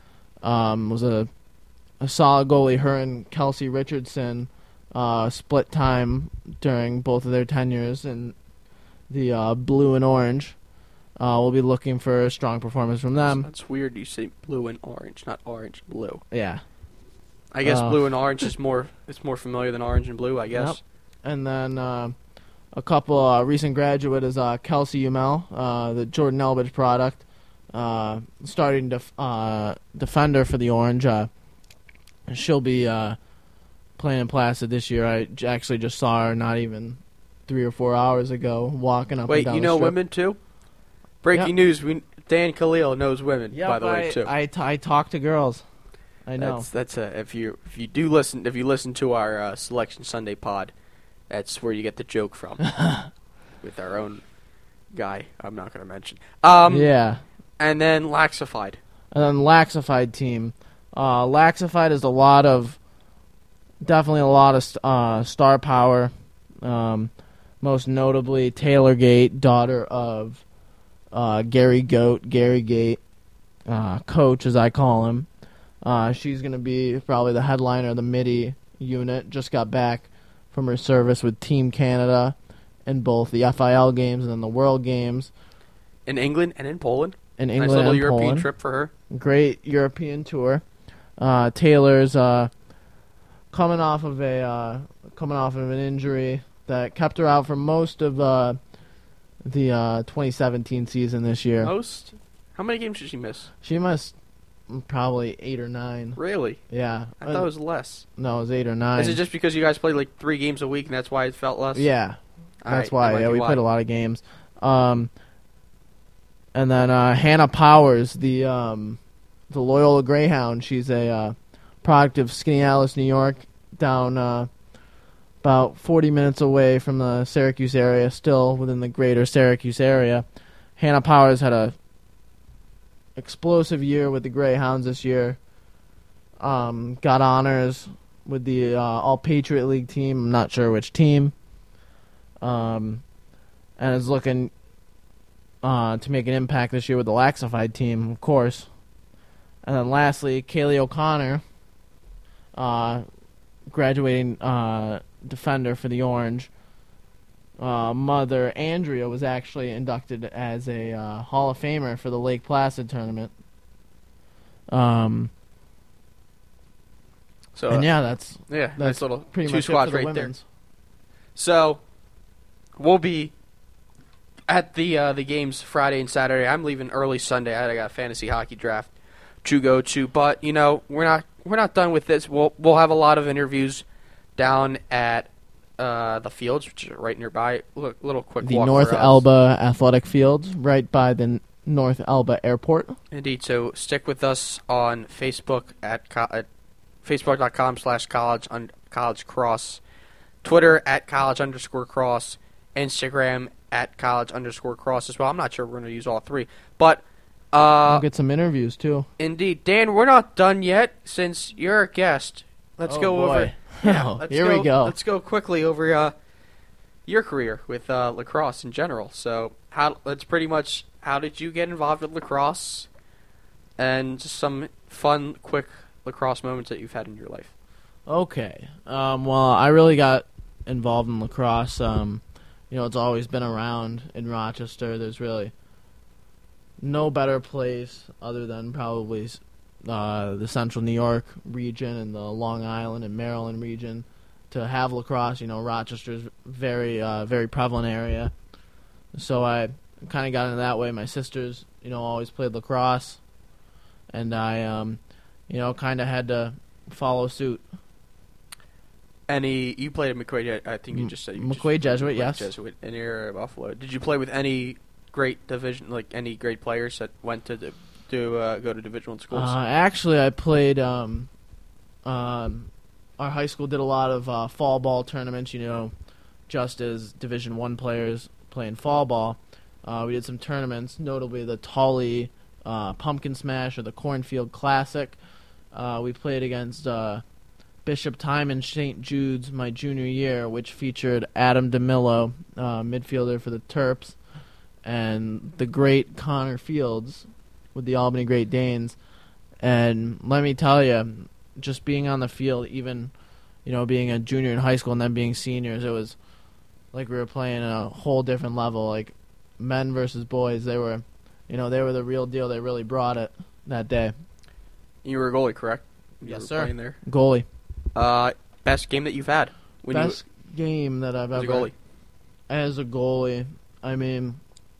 um, was a, a solid goalie. Her and Kelsey Richardson uh, split time during both of their tenures in the uh, blue and orange. Uh, we'll be looking for a strong performance from them. That's weird you say blue and orange, not orange and blue. Yeah. I guess Uh, blue and orange is more it's more familiar than orange and blue, I guess. Yep. And then uh, a couple uh, recent graduate is uh, Kelsey Umel, uh, the Jordan Elbridge product, uh, starting def- uh, defender for the Orange. Uh, she'll be uh, playing in Placid this year. I j- actually just saw her not even three or four hours ago walking up and Wait, down you the know strip. women too? Breaking Yep. news, we Dan Khalil knows women, Yep, by the way, I, too. I, t- I talk to girls. I know. That's that's a if you if you do listen if you listen to our uh, Selection Sunday pod, that's where you get the joke from with our own guy. I'm not going to mention. Um, yeah. And then Laxified. And then Laxified team. Uh, Laxified is a lot of, definitely a lot of st- uh, star power. Um, most notably Taylor Gate, daughter of uh, Gary Goat, Gary Gate, uh, coach as I call him. Uh, she's going to be probably the headliner of the MIDI unit. Just got back from her service with Team Canada in both the F I L games and then the World Games. In England and in Poland. In Nice England little and European Poland. trip for her. Great European tour. Uh, Taylor's uh, coming off of a uh, coming off of an injury that kept her out for most of uh, the uh, twenty seventeen season this year. Most? How many games did she miss? She must probably eight or nine. Really? Yeah, I Uh, thought it was less. no, it was eight or nine. Is it just because you guys played like three games a week and that's why it felt less? Yeah, All that's right, why. that might Yeah, be we why. played a lot of games. Um, and then uh, Hannah Powers, the um, the Loyola Greyhound. She's a uh, product of Skaneateles, New York, down uh, about forty minutes away from the Syracuse area, still within the greater Syracuse area. Hannah Powers had a explosive year with the Greyhounds this year. Um, got honors with the uh, All Patriot League team. I'm not sure which team. Um, and is looking uh, to make an impact this year with the Laxified team, of course. And then lastly, Kaylee O'Connor, uh, graduating uh, defender for the Orange. Uh, mother Andrea was actually inducted as a uh, Hall of Famer for the Lake Placid tournament. Um, So and yeah, that's yeah, that's nice little pretty two much squads it for the right there. women's. So we'll be at the uh, the games Friday and Saturday. I'm leaving early Sunday. I got a fantasy hockey draft to go to, but you know we're not we're not done with this. We'll we'll have a lot of interviews down at uh, the fields, which are right nearby. Look, little quick The walk North for us. Elba Athletic Fields, right by the N- North Elba Airport. Indeed. So stick with us on Facebook at, co- at facebook.com slash college un- college cross, Twitter at college underscore cross, Instagram at college underscore cross as well. I'm not sure we're going to use all three, but uh, We'll get some interviews too. indeed, Dan, we're not done yet since you're a guest. Let's Oh, go boy. over. Yeah, Oh, let's here go, we go. Let's go quickly over uh, your career with uh, lacrosse in general. So, how? Let's pretty much. How did you get involved with lacrosse? And just some fun, quick lacrosse moments that you've had in your life. Okay. Um, well, I really got involved in lacrosse. Um, you know, it's always been around in Rochester. There's really no better place other than probably uh, the Central New York region and the Long Island and Maryland region to have lacrosse. You know, Rochester's very, uh, very prevalent area. So I kind of got into that way. My sisters, you know, always played lacrosse, and I, um, you know, kind of had to follow suit. Any? You played at McQuaid. Je- I think you just said you just- McQuade Jesuit, yes. Jesuit in your Buffalo. Did you play with any great division, like any great players that went to the, to uh, go to Division One schools? Uh, actually, I played. Um, um, our high school did a lot of uh, fall ball tournaments. You know, just as Division One players playing fall ball, uh, we did some tournaments. Notably, the Tully uh, Pumpkin Smash or the Cornfield Classic. Uh, we played against uh, Bishop Timon Saint Jude's my junior year, which featured Adam DeMillo, uh, midfielder for the Terps, and the great Connor Fields with the Albany Great Danes. And let me tell you, just being on the field, even, you know, being a junior in high school and then being seniors, it was like we were playing at a whole different level. Like men versus boys, they were, you know, they were the real deal. They really brought it that day. You were a goalie, correct? You Yes, were sir. Playing there. Goalie. Uh, best game that you've had? When Best game that I've you, as ever a goalie. as a goalie. I mean,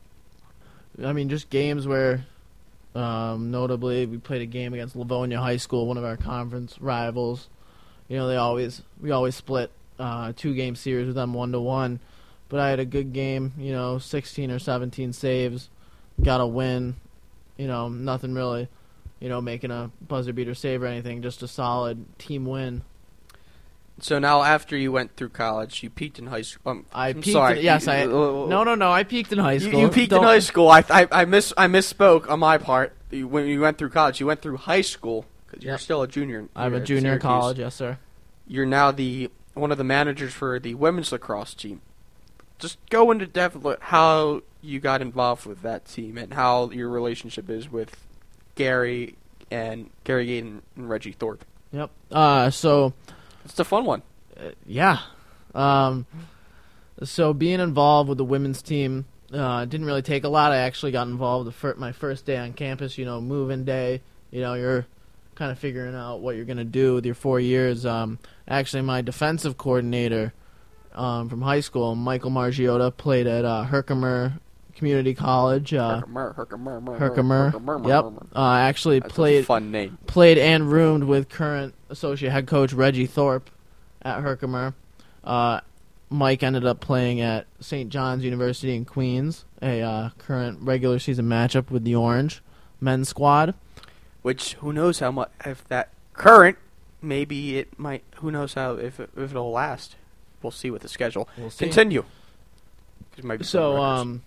I mean, just games where, um, notably, we played a game against Livonia High School, one of our conference rivals. You know, they always we always split uh, two game series with them one to one. But I had a good game. You know, sixteen or seventeen saves, got a win. You know, nothing really. You know, making a buzzer beater save or anything. Just a solid team win. So now, after you went through college, you peaked in high school. Um, I I'm peaked. sorry. In, yes, You- I. uh, No, no, no. I peaked in high You, school. you peaked Don't- in high school. I, I, I miss, I misspoke on my part. You- When you went through college, you went through high school because you're Yep. still a junior. I'm here a at junior in Syracuse. college. Yes, sir. You're now the one of the managers for the women's lacrosse team. Just go into depth with how you got involved with that team and how your relationship is with Gary and Gary Gaten and Reggie Thorpe. Yep. Uh, so. It's a fun one. Uh, yeah. Um, so being involved with the women's team uh, didn't really take a lot. I actually got involved the fir- my first day on campus, you know, move-in day. You know, you're kind of figuring out what you're going to do with your four years. Um, actually, my defensive coordinator um, from high school, Michael Margiotta, played at uh, Herkimer Community College. Uh, Herkimer, Herkimer, Herkimer. Herkimer. Yep. Uh, actually That's a played fun name. played and roomed with current associate head coach Reggie Thorpe at Herkimer. Uh, Mike ended up playing at Saint John's University in Queens, a uh, current regular season matchup with the Orange men's squad. Which, who knows how much, if that current, maybe it might, who knows how, if, it, if it'll last. We'll see with the schedule. We'll see. Continue. 'Cause it might be some So, records. um,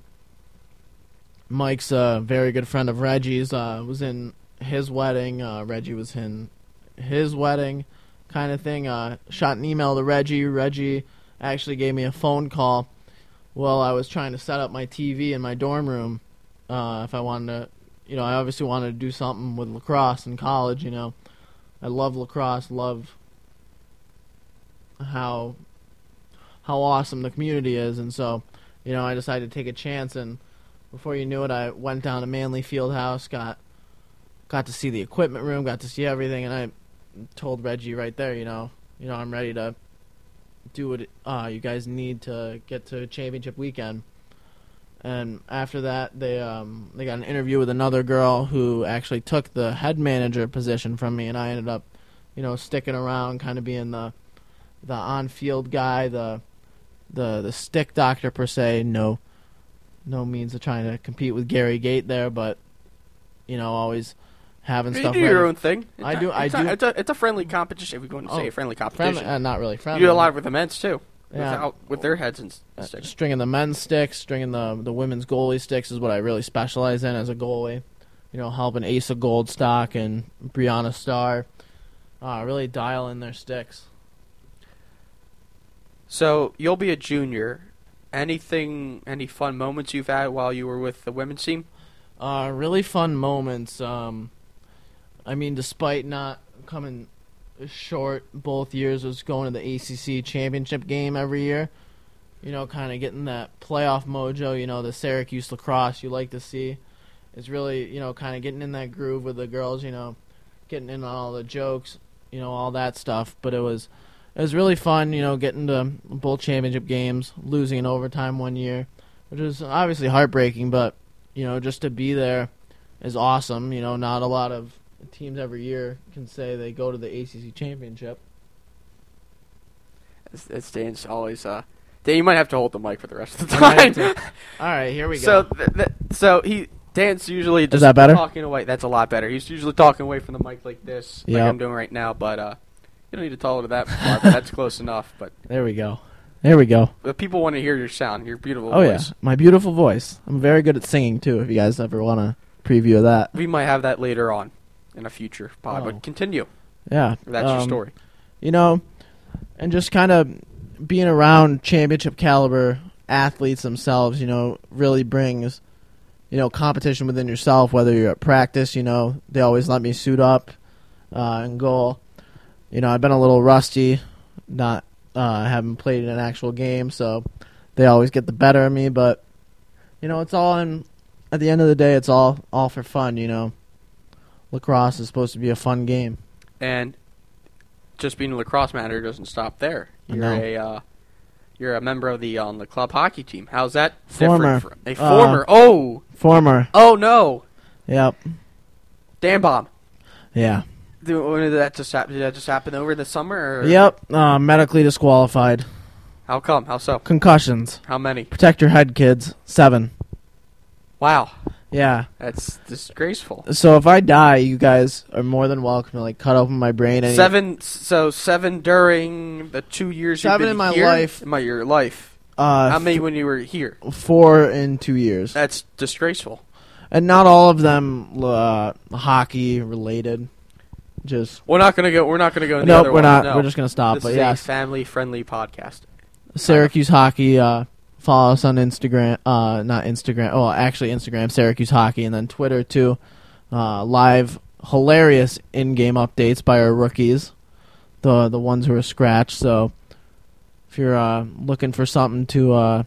Mike's a very good friend of Reggie's. Uh, was in his wedding. Uh, Reggie was in his wedding, kind of thing. Uh, shot an email to Reggie. Reggie actually gave me a phone call while I was trying to set up my T V in my dorm room. Uh, if I wanted to, you know, I obviously wanted to do something with lacrosse in college. You know, I love lacrosse. Love how how awesome the community is, and so, you know, I decided to take a chance. And before you knew it, I went down to Manley Fieldhouse, got got to see the equipment room, got to see everything, and I told Reggie right there, you know, you know, I'm ready to do what uh, you guys need to get to championship weekend. And after that, they um, they got an interview with another girl who actually took the head manager position from me, and I ended up, you know, sticking around, kind of being the the on-field guy, the the the stick doctor per se. No, no means of trying to compete with Gary Gate there, but you know, always having you stuff do ready. your own thing. It's I not- do- I it's not- do- It's a, it's a friendly competition. If we going to say Oh, a friendly competition, Friendly, uh, not really friendly. you do a lot with the men's too. Yeah. Without, with their heads and Uh, sticks. stringing the men's sticks, stringing the the women's goalie sticks is what I really specialize in as a goalie. You know, helping Asa Goldstock and Brianna Starr uh, really dial in their sticks. So you'll be a junior. Anything, any fun moments you've had while you were with the women's team? Uh, really fun moments. Um, I mean, despite not coming short both years, was going to the A C C championship game every year. You know, kind of getting that playoff mojo. You know, the Syracuse lacrosse you like to see. It's really, you know, kind of getting in that groove with the girls. You know, getting in on all the jokes. You know, all that stuff. But it was, it was really fun. You know, getting to both championship games, losing in overtime one year, which was obviously heartbreaking. But you know, just to be there is awesome. You know, not a lot of teams every year can say they go to the A C C championship. It's, it's Dan's always. Uh, Dan, you might have to hold the mic for the rest of the I might time. have to- All right, here we so, go. th- th- so he Dan's usually just that better? talking away. That's a lot better. He's usually talking away from the mic like this, like Yep. I'm doing right now. But uh, you don't need to tell it that far. But that's close enough. But There we go. There we go. the people want to hear your sound, your beautiful Oh voice. yeah, my beautiful voice. I'm very good at singing too. If you guys ever want to preview of that, We might have that later on in a future pod. Oh. But continue. yeah, That's your um, story. you know, and just kind of being around championship caliber athletes themselves, you know, really brings, you know, competition within yourself, whether you're at practice, you know, they always let me suit up uh, and goal. You know, I've been a little rusty, not uh, haven't played in an actual game, so they always get the better of me, but, you know, it's all in, at the end of the day, it's all, all for fun, you know. Lacrosse is supposed to be a fun game. And just being a lacrosse manager doesn't stop there. You're No. a uh, you're a member of the on the club hockey team. How's that Former. different? From, a former. Uh, oh. Former. Oh no. Yep. Dan bomb. Yeah. Did, when did that just happen? Did that just happen over the summer? Or? Yep. Uh, medically disqualified. How come? How so? Concussions. How many? Protect your head, kids. Seven. Wow. Yeah. That's disgraceful. So if I die, you guys are more than welcome to like cut open my brain. Any- Seven. So seven during the two years. Seven you've been in my here? life. In my your life. Uh, How many when you were here? Four in two years. That's disgraceful. And not all of them uh, hockey related. Just We're not gonna go. We're not gonna go. In the nope, other we're one. not. No. We're just gonna stop. This but is yes, a family-friendly podcast. Syracuse hockey. Uh, follow us on Instagram. Uh, not Instagram. Oh, actually Instagram. Syracuse hockey, and then Twitter too. Uh, live, hilarious in-game updates by our rookies, the the ones who are scratched. So if you're uh, looking for something to uh,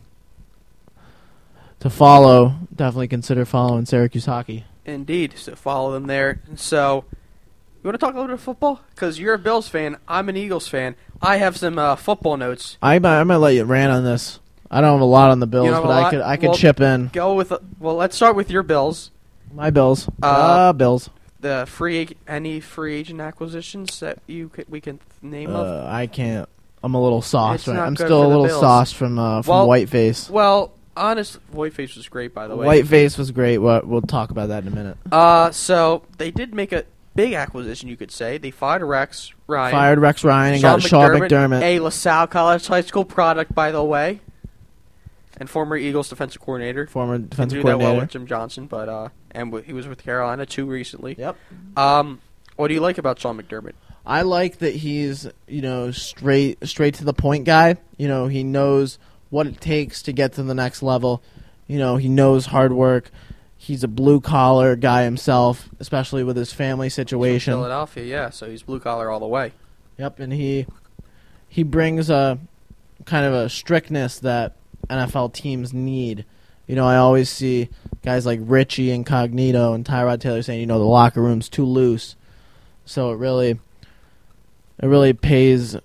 to follow, definitely consider following Syracuse hockey. Indeed. So follow them there. And so, you want to talk a little bit of football? Because you're a Bills fan. I'm an Eagles fan. I have some uh, football notes. I might, I might let you rant on this. I don't have a lot on the Bills, You don't have but a I lot? could I could Well, chip in. Go with uh, well. Let's start with your Bills. My Bills. Uh, Uh, Bills. The free ag- any free agent acquisitions that you could, we can name of. Uh, I can't. I'm a little sauced. It's Right? not I'm good still for a the little Bills. sauced from uh, from Well, Whiteface. Well, honest, Whiteface was great, by the way. Whiteface was great. We'll, we'll talk about that in a minute. Uh, so they did make a big acquisition, you could say. They fired Rex Ryan. Fired Rex Ryan and got Shaw McDermott. A LaSalle College high school product, by the way, and former Eagles defensive coordinator. Former Didn't defensive do that well coordinator. with Jim Johnson, but uh, and w- he was with Carolina too recently. Yep. Um, what do you like about Sean McDermott? I like that he's, you know, straight straight to the point guy. You know, he knows what it takes to get to the next level. You know, he knows hard work. He's a blue collar guy himself, especially with his family He's from situation. Philadelphia, yeah. So he's blue collar all the way. Yep, and he he brings a kind of a strictness that N F L teams need. You know, I always see guys like Richie Incognito and Tyrod Taylor saying, you know, the locker room's too loose. So it really it really pays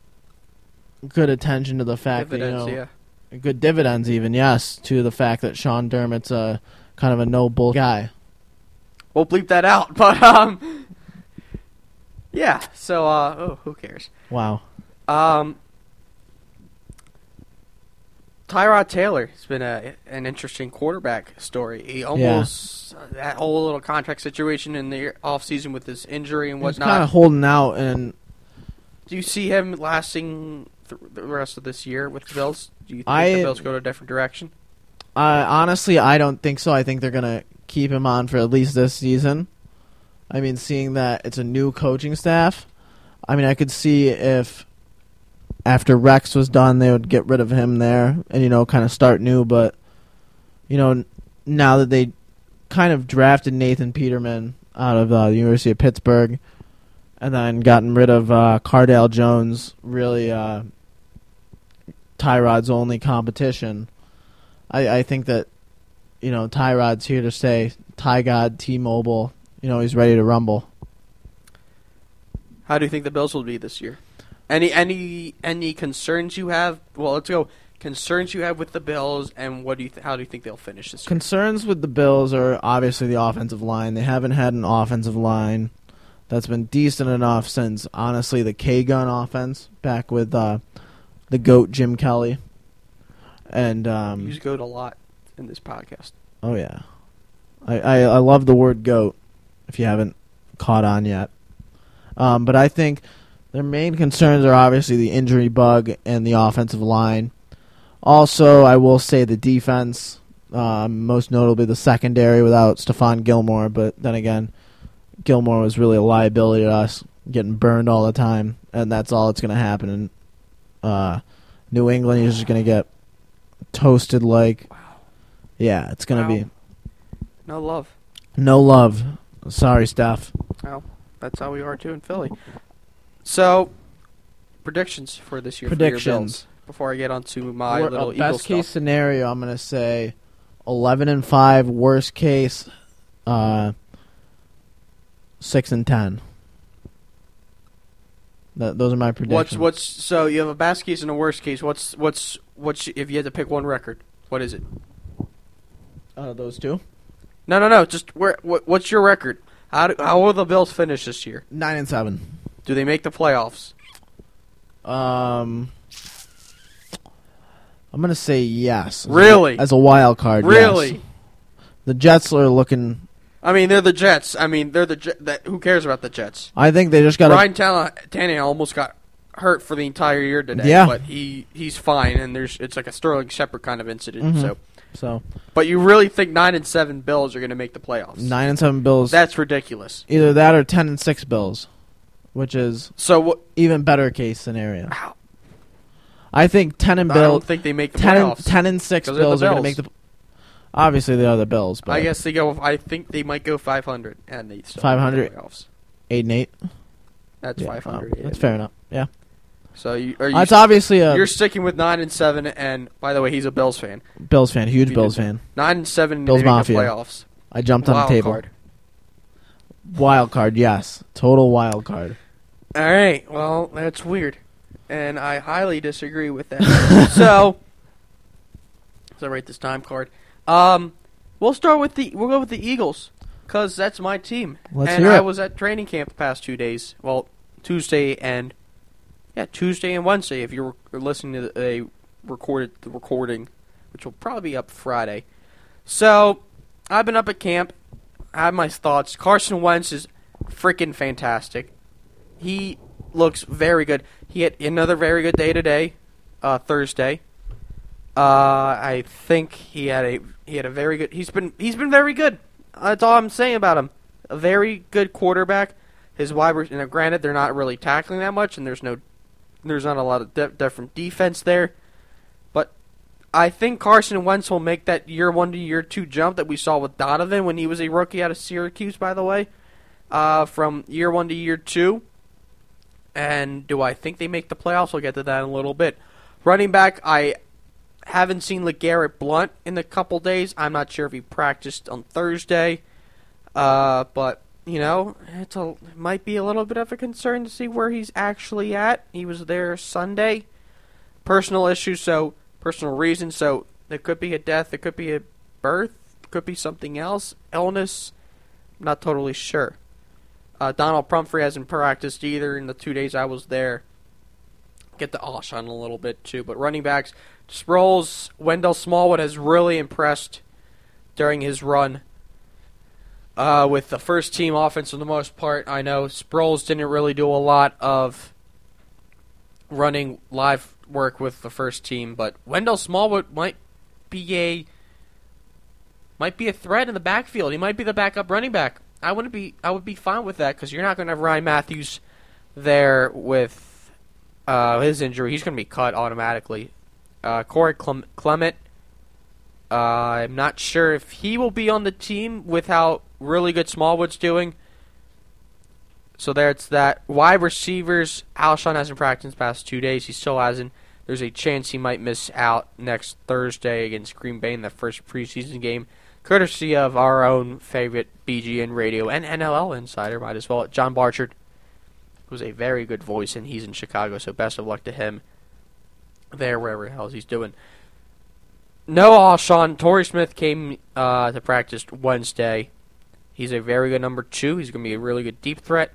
good attention to the fact Dividends, that, you know, yeah. good dividends even, yes, to the fact that Sean Dermott's a kind of a no bull guy. We'll bleep that out, but um, yeah. So uh, oh, who cares? Wow. Um, Tyrod Taylor has been a an interesting quarterback story. He almost uh, that whole little contract situation in the offseason with his injury and He was whatnot. kind of holding out, and Do you see him lasting th- the rest of this year with the Bills? Do you think I- the Bills go to a different direction? Uh, honestly, I don't think so. I think they're going to keep him on for at least this season. I mean, seeing that it's a new coaching staff, I mean, I could see if after Rex was done, they would get rid of him there and, you know, kind of start new. But, you know, now that they kind of drafted Nathan Peterman out of uh, the University of Pittsburgh and then gotten rid of uh, Cardale Jones, really uh, Tyrod's only competition, I, I think that, you know, Tyrod's here to stay. Ty God, T-Mobile, you know, he's ready to rumble. How do you think the Bills will be this year? Any any any concerns you have? Well, let's go. Concerns you have with the Bills, and what do you th- how do you think they'll finish this year? Concerns with the Bills are obviously the offensive line. They haven't had an offensive line that's been decent enough since, honestly, the K-Gun offense back with uh, the GOAT Jim Kelly. And You um, use goat a lot in this podcast. oh yeah, I, I I love the word GOAT. If you haven't caught on yet, um, but I think their main concerns are obviously the injury bug and the offensive line. Also, I will say the defense, um, most notably the secondary without Stephon Gilmore. But then again, Gilmore was really a liability to us getting burned all the time, and that's all that's going to happen. And uh, New England is just going to get toasted like, wow. yeah, it's going to Wow. be No love. no love. Sorry, Steph. Well, that's how we are too in Philly. So, predictions for this year for your Predictions. Bills. Before I get on to my Wor- little uh, Eagle best case stuff. scenario, I'm going to say eleven and five. Worst case, uh, six and ten. That, those are my predictions. What's what's so you have a best case and a worst case. What's what's what's if you had to pick one record? What is it? uh, those two? No, no, no. Just where? What, what's your record? How do, how will the Bills finish this year? Nine and seven. Do they make the playoffs? Um, I'm gonna say yes. As a- Really? As a wild card. Really? Yes. The Jets are looking. I mean, they're the Jets. I mean, they're the Jet. That, who cares about the Jets? I think they just got. Ryan Tannehill Tannehill almost got hurt for the entire year today. Yeah. But he, he's fine, and there's it's like a Sterling Shepard kind of incident. Mhm. So, So but you really think nine and seven Bills are going to make the playoffs? nine and seven Bills. That's ridiculous. Either that or ten and six Bills, which is So what? even better case scenario. How- I think ten and I don't Bills. think they make the ten and, playoffs. ten and six 'Cause they're the Bills are going to Bills. make the. Obviously, they are the Bills, but I guess they go. I think they might go five hundred, and they still five make hundred? the playoffs. eight and eight. That's Yeah, five hundred. oh, that's fair enough. Yeah, So you are you? it's obviously a you're sticking with nine and seven, and by the way, he's a Bills fan. Bills fan, huge You Bills did- fan. Nine and seven, Bills they make Mafia. the playoffs. I jumped on Wild the table. card. Wild card, yes, total wild card. All right. Well, that's weird, and I highly disagree with that. so, so I write this time card. Um, we'll start with the we'll go with the Eagles because that's my team. Let's and hear I it. was at training camp the past two days. Well, Tuesday and yeah, Tuesday and Wednesday. If you're listening to a recorded the recording, which will probably be up Friday. So, I've been up at camp. I have my thoughts. Carson Wentz is freaking fantastic. He looks very good. He had another very good day today, uh, Thursday. Uh, I think he had a he had a very good. He's been he's been very good. That's all I'm saying about him. A very good quarterback. His wide receivers. Now, granted, they're not really tackling that much, and there's no there's not a lot of de- different defense there. But I think Carson Wentz will make that year one to year two jump that we saw with Donovan when he was a rookie out of Syracuse. By the way, uh, from year one to year two. And do I think they make the playoffs? We'll get to that in a little bit. Running back, I haven't seen LeGarrette Blount in a couple days. I'm not sure if he practiced on Thursday. Uh, but, you know, it's a, it might be a little bit of a concern to see where he's actually at. He was there Sunday. Personal issues, so personal reasons. So there could be a death. There could be a birth. Could be something else. Illness. I'm not totally sure. Uh, Donald Pumphrey hasn't practiced either in the two days I was there. Get the Alshon a little bit too. But running backs, Sproles, Wendell Smallwood has really impressed during his run uh, with the first team offense for the most part. I know Sproles didn't really do a lot of running live work with the first team, but Wendell Smallwood might be a might be a threat in the backfield. He might be the backup running back. I wouldn't be. I would be fine with that because you're not going to have Ryan Matthews there with uh, his injury. He's going to be cut automatically. Uh, Corey Clem- Clement. Uh, I'm not sure if he will be on the team with how really good Smallwood's doing. So there's that. Wide receivers. Alshon hasn't practiced the past two days. He still hasn't. There's a chance he might miss out next Thursday against Green Bay in the first preseason game. Courtesy of our own favorite B G N radio and N L L insider, might as well, John Barchard, who's a very good voice, and he's in Chicago, so best of luck to him there, wherever the hell he's doing. No Alshon. Torrey Smith came uh, to practice Wednesday. He's a very good number two. He's going to be a really good deep threat.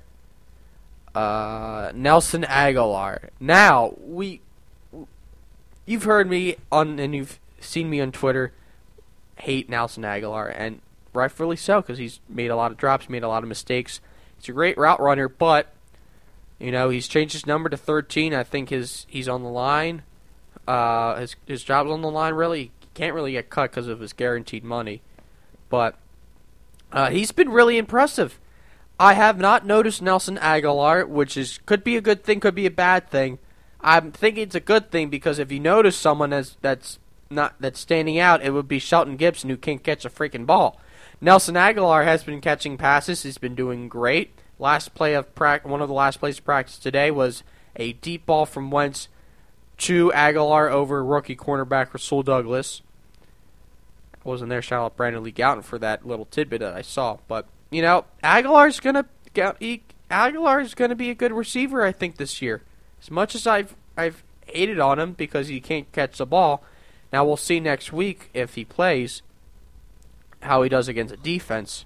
Uh, Nelson Aguilar. Now, we, you've heard me on, and you've seen me on Twitter, hate Nelson Aguilar, and rightfully so, because he's made a lot of drops, made a lot of mistakes. He's a great route runner, but you know he's changed his number to thirteen. I think his he's on the line. Uh, his his job's on the line. Really, he can't really get cut because of his guaranteed money, but uh, he's been really impressive. I have not noticed Nelson Aguilar, which is could be a good thing, could be a bad thing. I'm thinking it's a good thing because if you notice someone that's that's not that's standing out, it would be Shelton Gibson, who can't catch a freaking ball. Nelson Aguilar has been catching passes. He's been doing great. Last play of practice, one of the last plays of practice today was a deep ball from Wentz to Aguilar over rookie cornerback Rasul Douglas. I wasn't there. Shout out Brandon Lee Gouton for that little tidbit that I saw. But you know, Aguilar's gonna he, Aguilar's gonna be a good receiver, I think, this year. As much as I've I've hated on him because he can't catch the ball. Now we'll see next week if he plays how he does against a defense.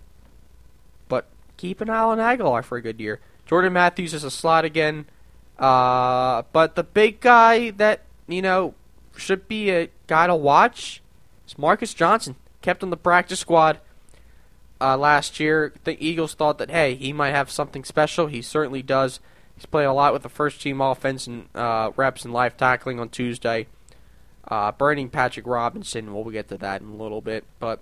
But keep an eye on Aguilar for a good year. Jordan Matthews is a slot again. Uh, but the big guy that, you know, should be a guy to watch is Marcus Johnson. Kept on the practice squad uh, last year. The Eagles thought that, hey, he might have something special. He certainly does. He's played a lot with the first-team offense and uh, reps and live tackling on Tuesday. Uh, burning Patrick Robinson. Well, we'll get to that in a little bit. But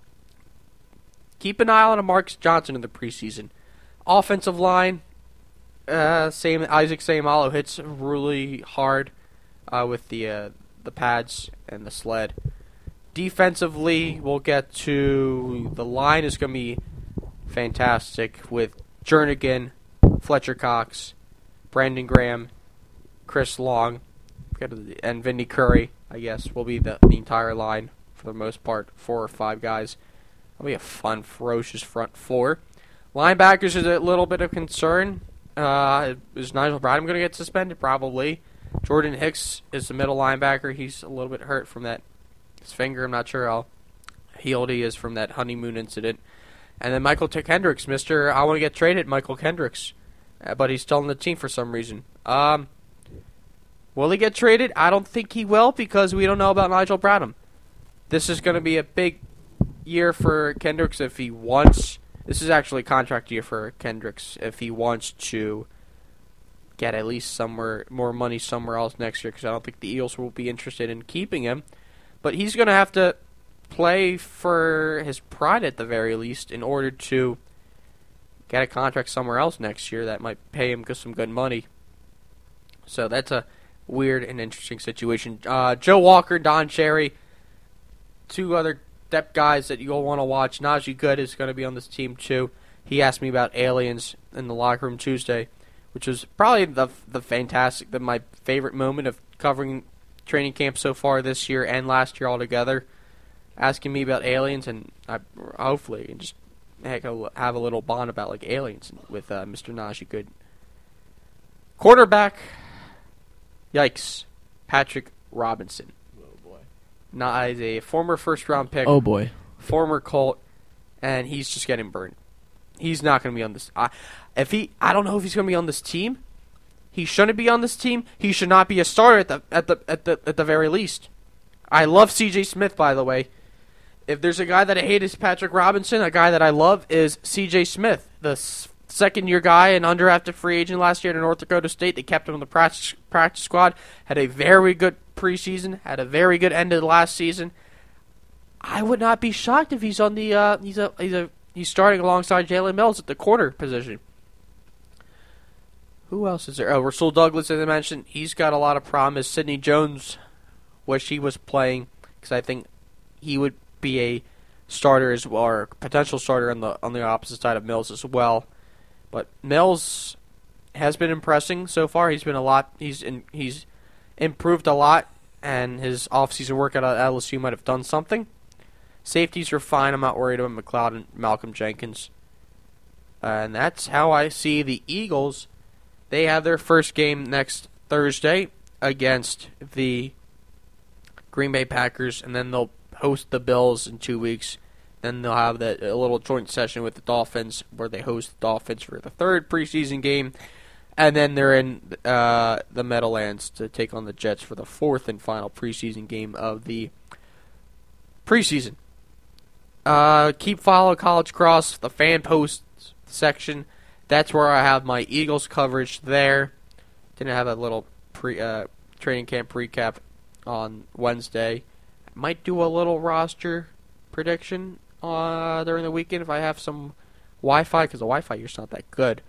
keep an eye on Marcus Johnson in the preseason. Offensive line, uh, same Isaac Seumalo hits really hard uh, with the uh, the pads and the sled. Defensively, we'll get to the line is going to be fantastic with Jernigan, Fletcher Cox, Brandon Graham, Chris Long, and Vinny Curry, I guess, will be the, the entire line for the most part, four or five guys. That'll be a fun, ferocious front four. Linebackers is a little bit of concern. Uh, is Nigel Bradham going to get suspended? Probably. Jordan Hicks is the middle linebacker. He's a little bit hurt from that his finger. I'm not sure how healed he is from that honeymoon incident. And then Michael T- Kendricks, Mister I want to get traded, Michael Kendricks. Uh, but he's still on the team for some reason. Um, will he get traded? I don't think he will because we don't know about Nigel Bradham. This is going to be a big year for Kendricks if he wants. This is actually a contract year for Kendricks if he wants to get at least somewhere more money somewhere else next year because I don't think the Eagles will be interested in keeping him. But he's going to have to play for his pride at the very least in order to get a contract somewhere else next year that might pay him some good money. So that's a weird and interesting situation. Uh, Joe Walker, Don Cherry, two other depth guys that you'll want to watch. Najee Good is going to be on this team too. He asked me about aliens in the locker room Tuesday, which was probably the the fantastic, the, my favorite moment of covering training camp so far this year and last year altogether. Asking me about aliens, and I hopefully can just heck, have a little bond about like aliens with uh, Mister Najee Good. Quarterback, yikes, Patrick Robinson. Not as a former first-round pick. Oh, boy. Former Colt, and he's just getting burned. He's not going to be on this. I, if he, I don't know if he's going to be on this team. He shouldn't be on this team. He should not be a starter at the at the at the at the very least. I love C J Smith, by the way. If there's a guy that I hate is Patrick Robinson, a guy that I love is C J Smith, the s- second-year guy and undrafted free agent last year to North Dakota State. They kept him on the practice practice squad. Had a very good preseason, had a very good end of the last season. I would not be shocked if he's on the uh, he's a he's a he's starting alongside Jalen Mills at the corner position. Who else is there? Oh, Rasul Douglas, as I mentioned, he's got a lot of promise. Sidney Jones, wish he was playing because I think he would be a starter as well, or potential starter on the on the opposite side of Mills as well. But Mills has been impressing so far. He's been a lot. He's in, he's improved a lot, and his offseason workout at L S U might have done something. Safeties are fine. I'm not worried about McLeod and Malcolm Jenkins. Uh, and that's how I see the Eagles. They have their first game next Thursday against the Green Bay Packers, and then they'll host the Bills in two weeks. Then they'll have that a little joint session with the Dolphins where they host the Dolphins for the third preseason game. And then they're in uh, the Meadowlands to take on the Jets for the fourth and final preseason game of the preseason. Uh, keep following College Cross, the fan posts section. That's where I have my Eagles coverage there. Didn't have a little pre uh, training camp recap on Wednesday. Might do a little roster prediction uh, during the weekend if I have some Wi-Fi because the Wi-Fi here's not that good.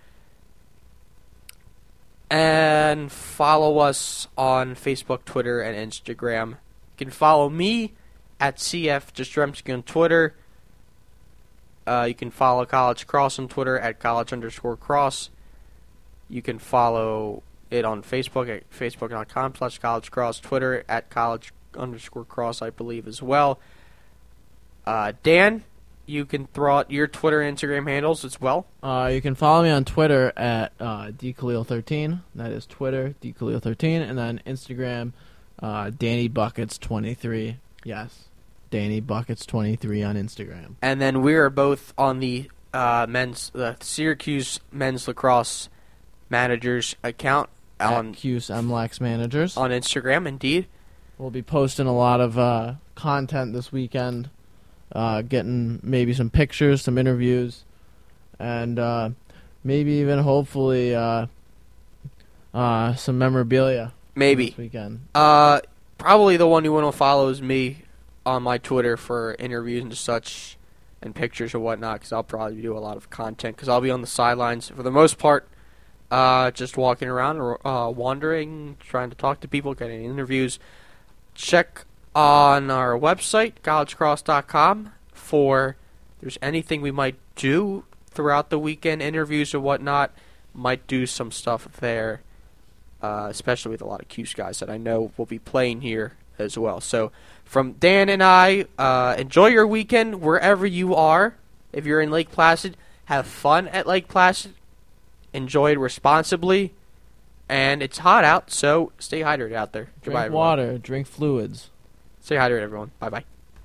And follow us on Facebook, Twitter, and Instagram. You can follow me at C F Jastrzemski on Twitter. Uh, you can follow College Cross on Twitter at college underscore cross. You can follow it on Facebook at facebook.com slash college cross. Twitter at college underscore cross, I believe, as well. Uh, Dan, you can throw out your Twitter and Instagram handles as well. Uh, you can follow me on Twitter at uh, D Khalil thirteen. That is Twitter, D Khalil thirteen. And then Instagram, uh, Danny Buckets twenty-three. Yes, Danny Buckets twenty-three on Instagram. And then we are both on the uh, men's, the Syracuse men's lacrosse managers account on Cuse M L A X managers. on Instagram. Indeed, We'll be posting a lot of uh, content this weekend, uh, getting maybe some pictures, some interviews, and uh, maybe even hopefully uh, uh, some memorabilia maybe. this weekend. Uh, probably the one you want to follow is me on my Twitter for interviews and such, and pictures and whatnot. Because I'll probably do a lot of content. Because I'll be on the sidelines for the most part, uh, just walking around, or uh, wandering, trying to talk to people, getting interviews. Check on our website, college cross dot com, for if there's anything we might do throughout the weekend, interviews or whatnot. Might do some stuff there, uh, especially with a lot of Cuse guys that I know will be playing here as well. So from Dan and I, uh, enjoy your weekend wherever you are. If you're in Lake Placid, have fun at Lake Placid. Enjoy it responsibly. And it's hot out, so stay hydrated out there. Drink Goodbye, everyone. water, drink fluids. Stay hydrated, everyone. Bye-bye.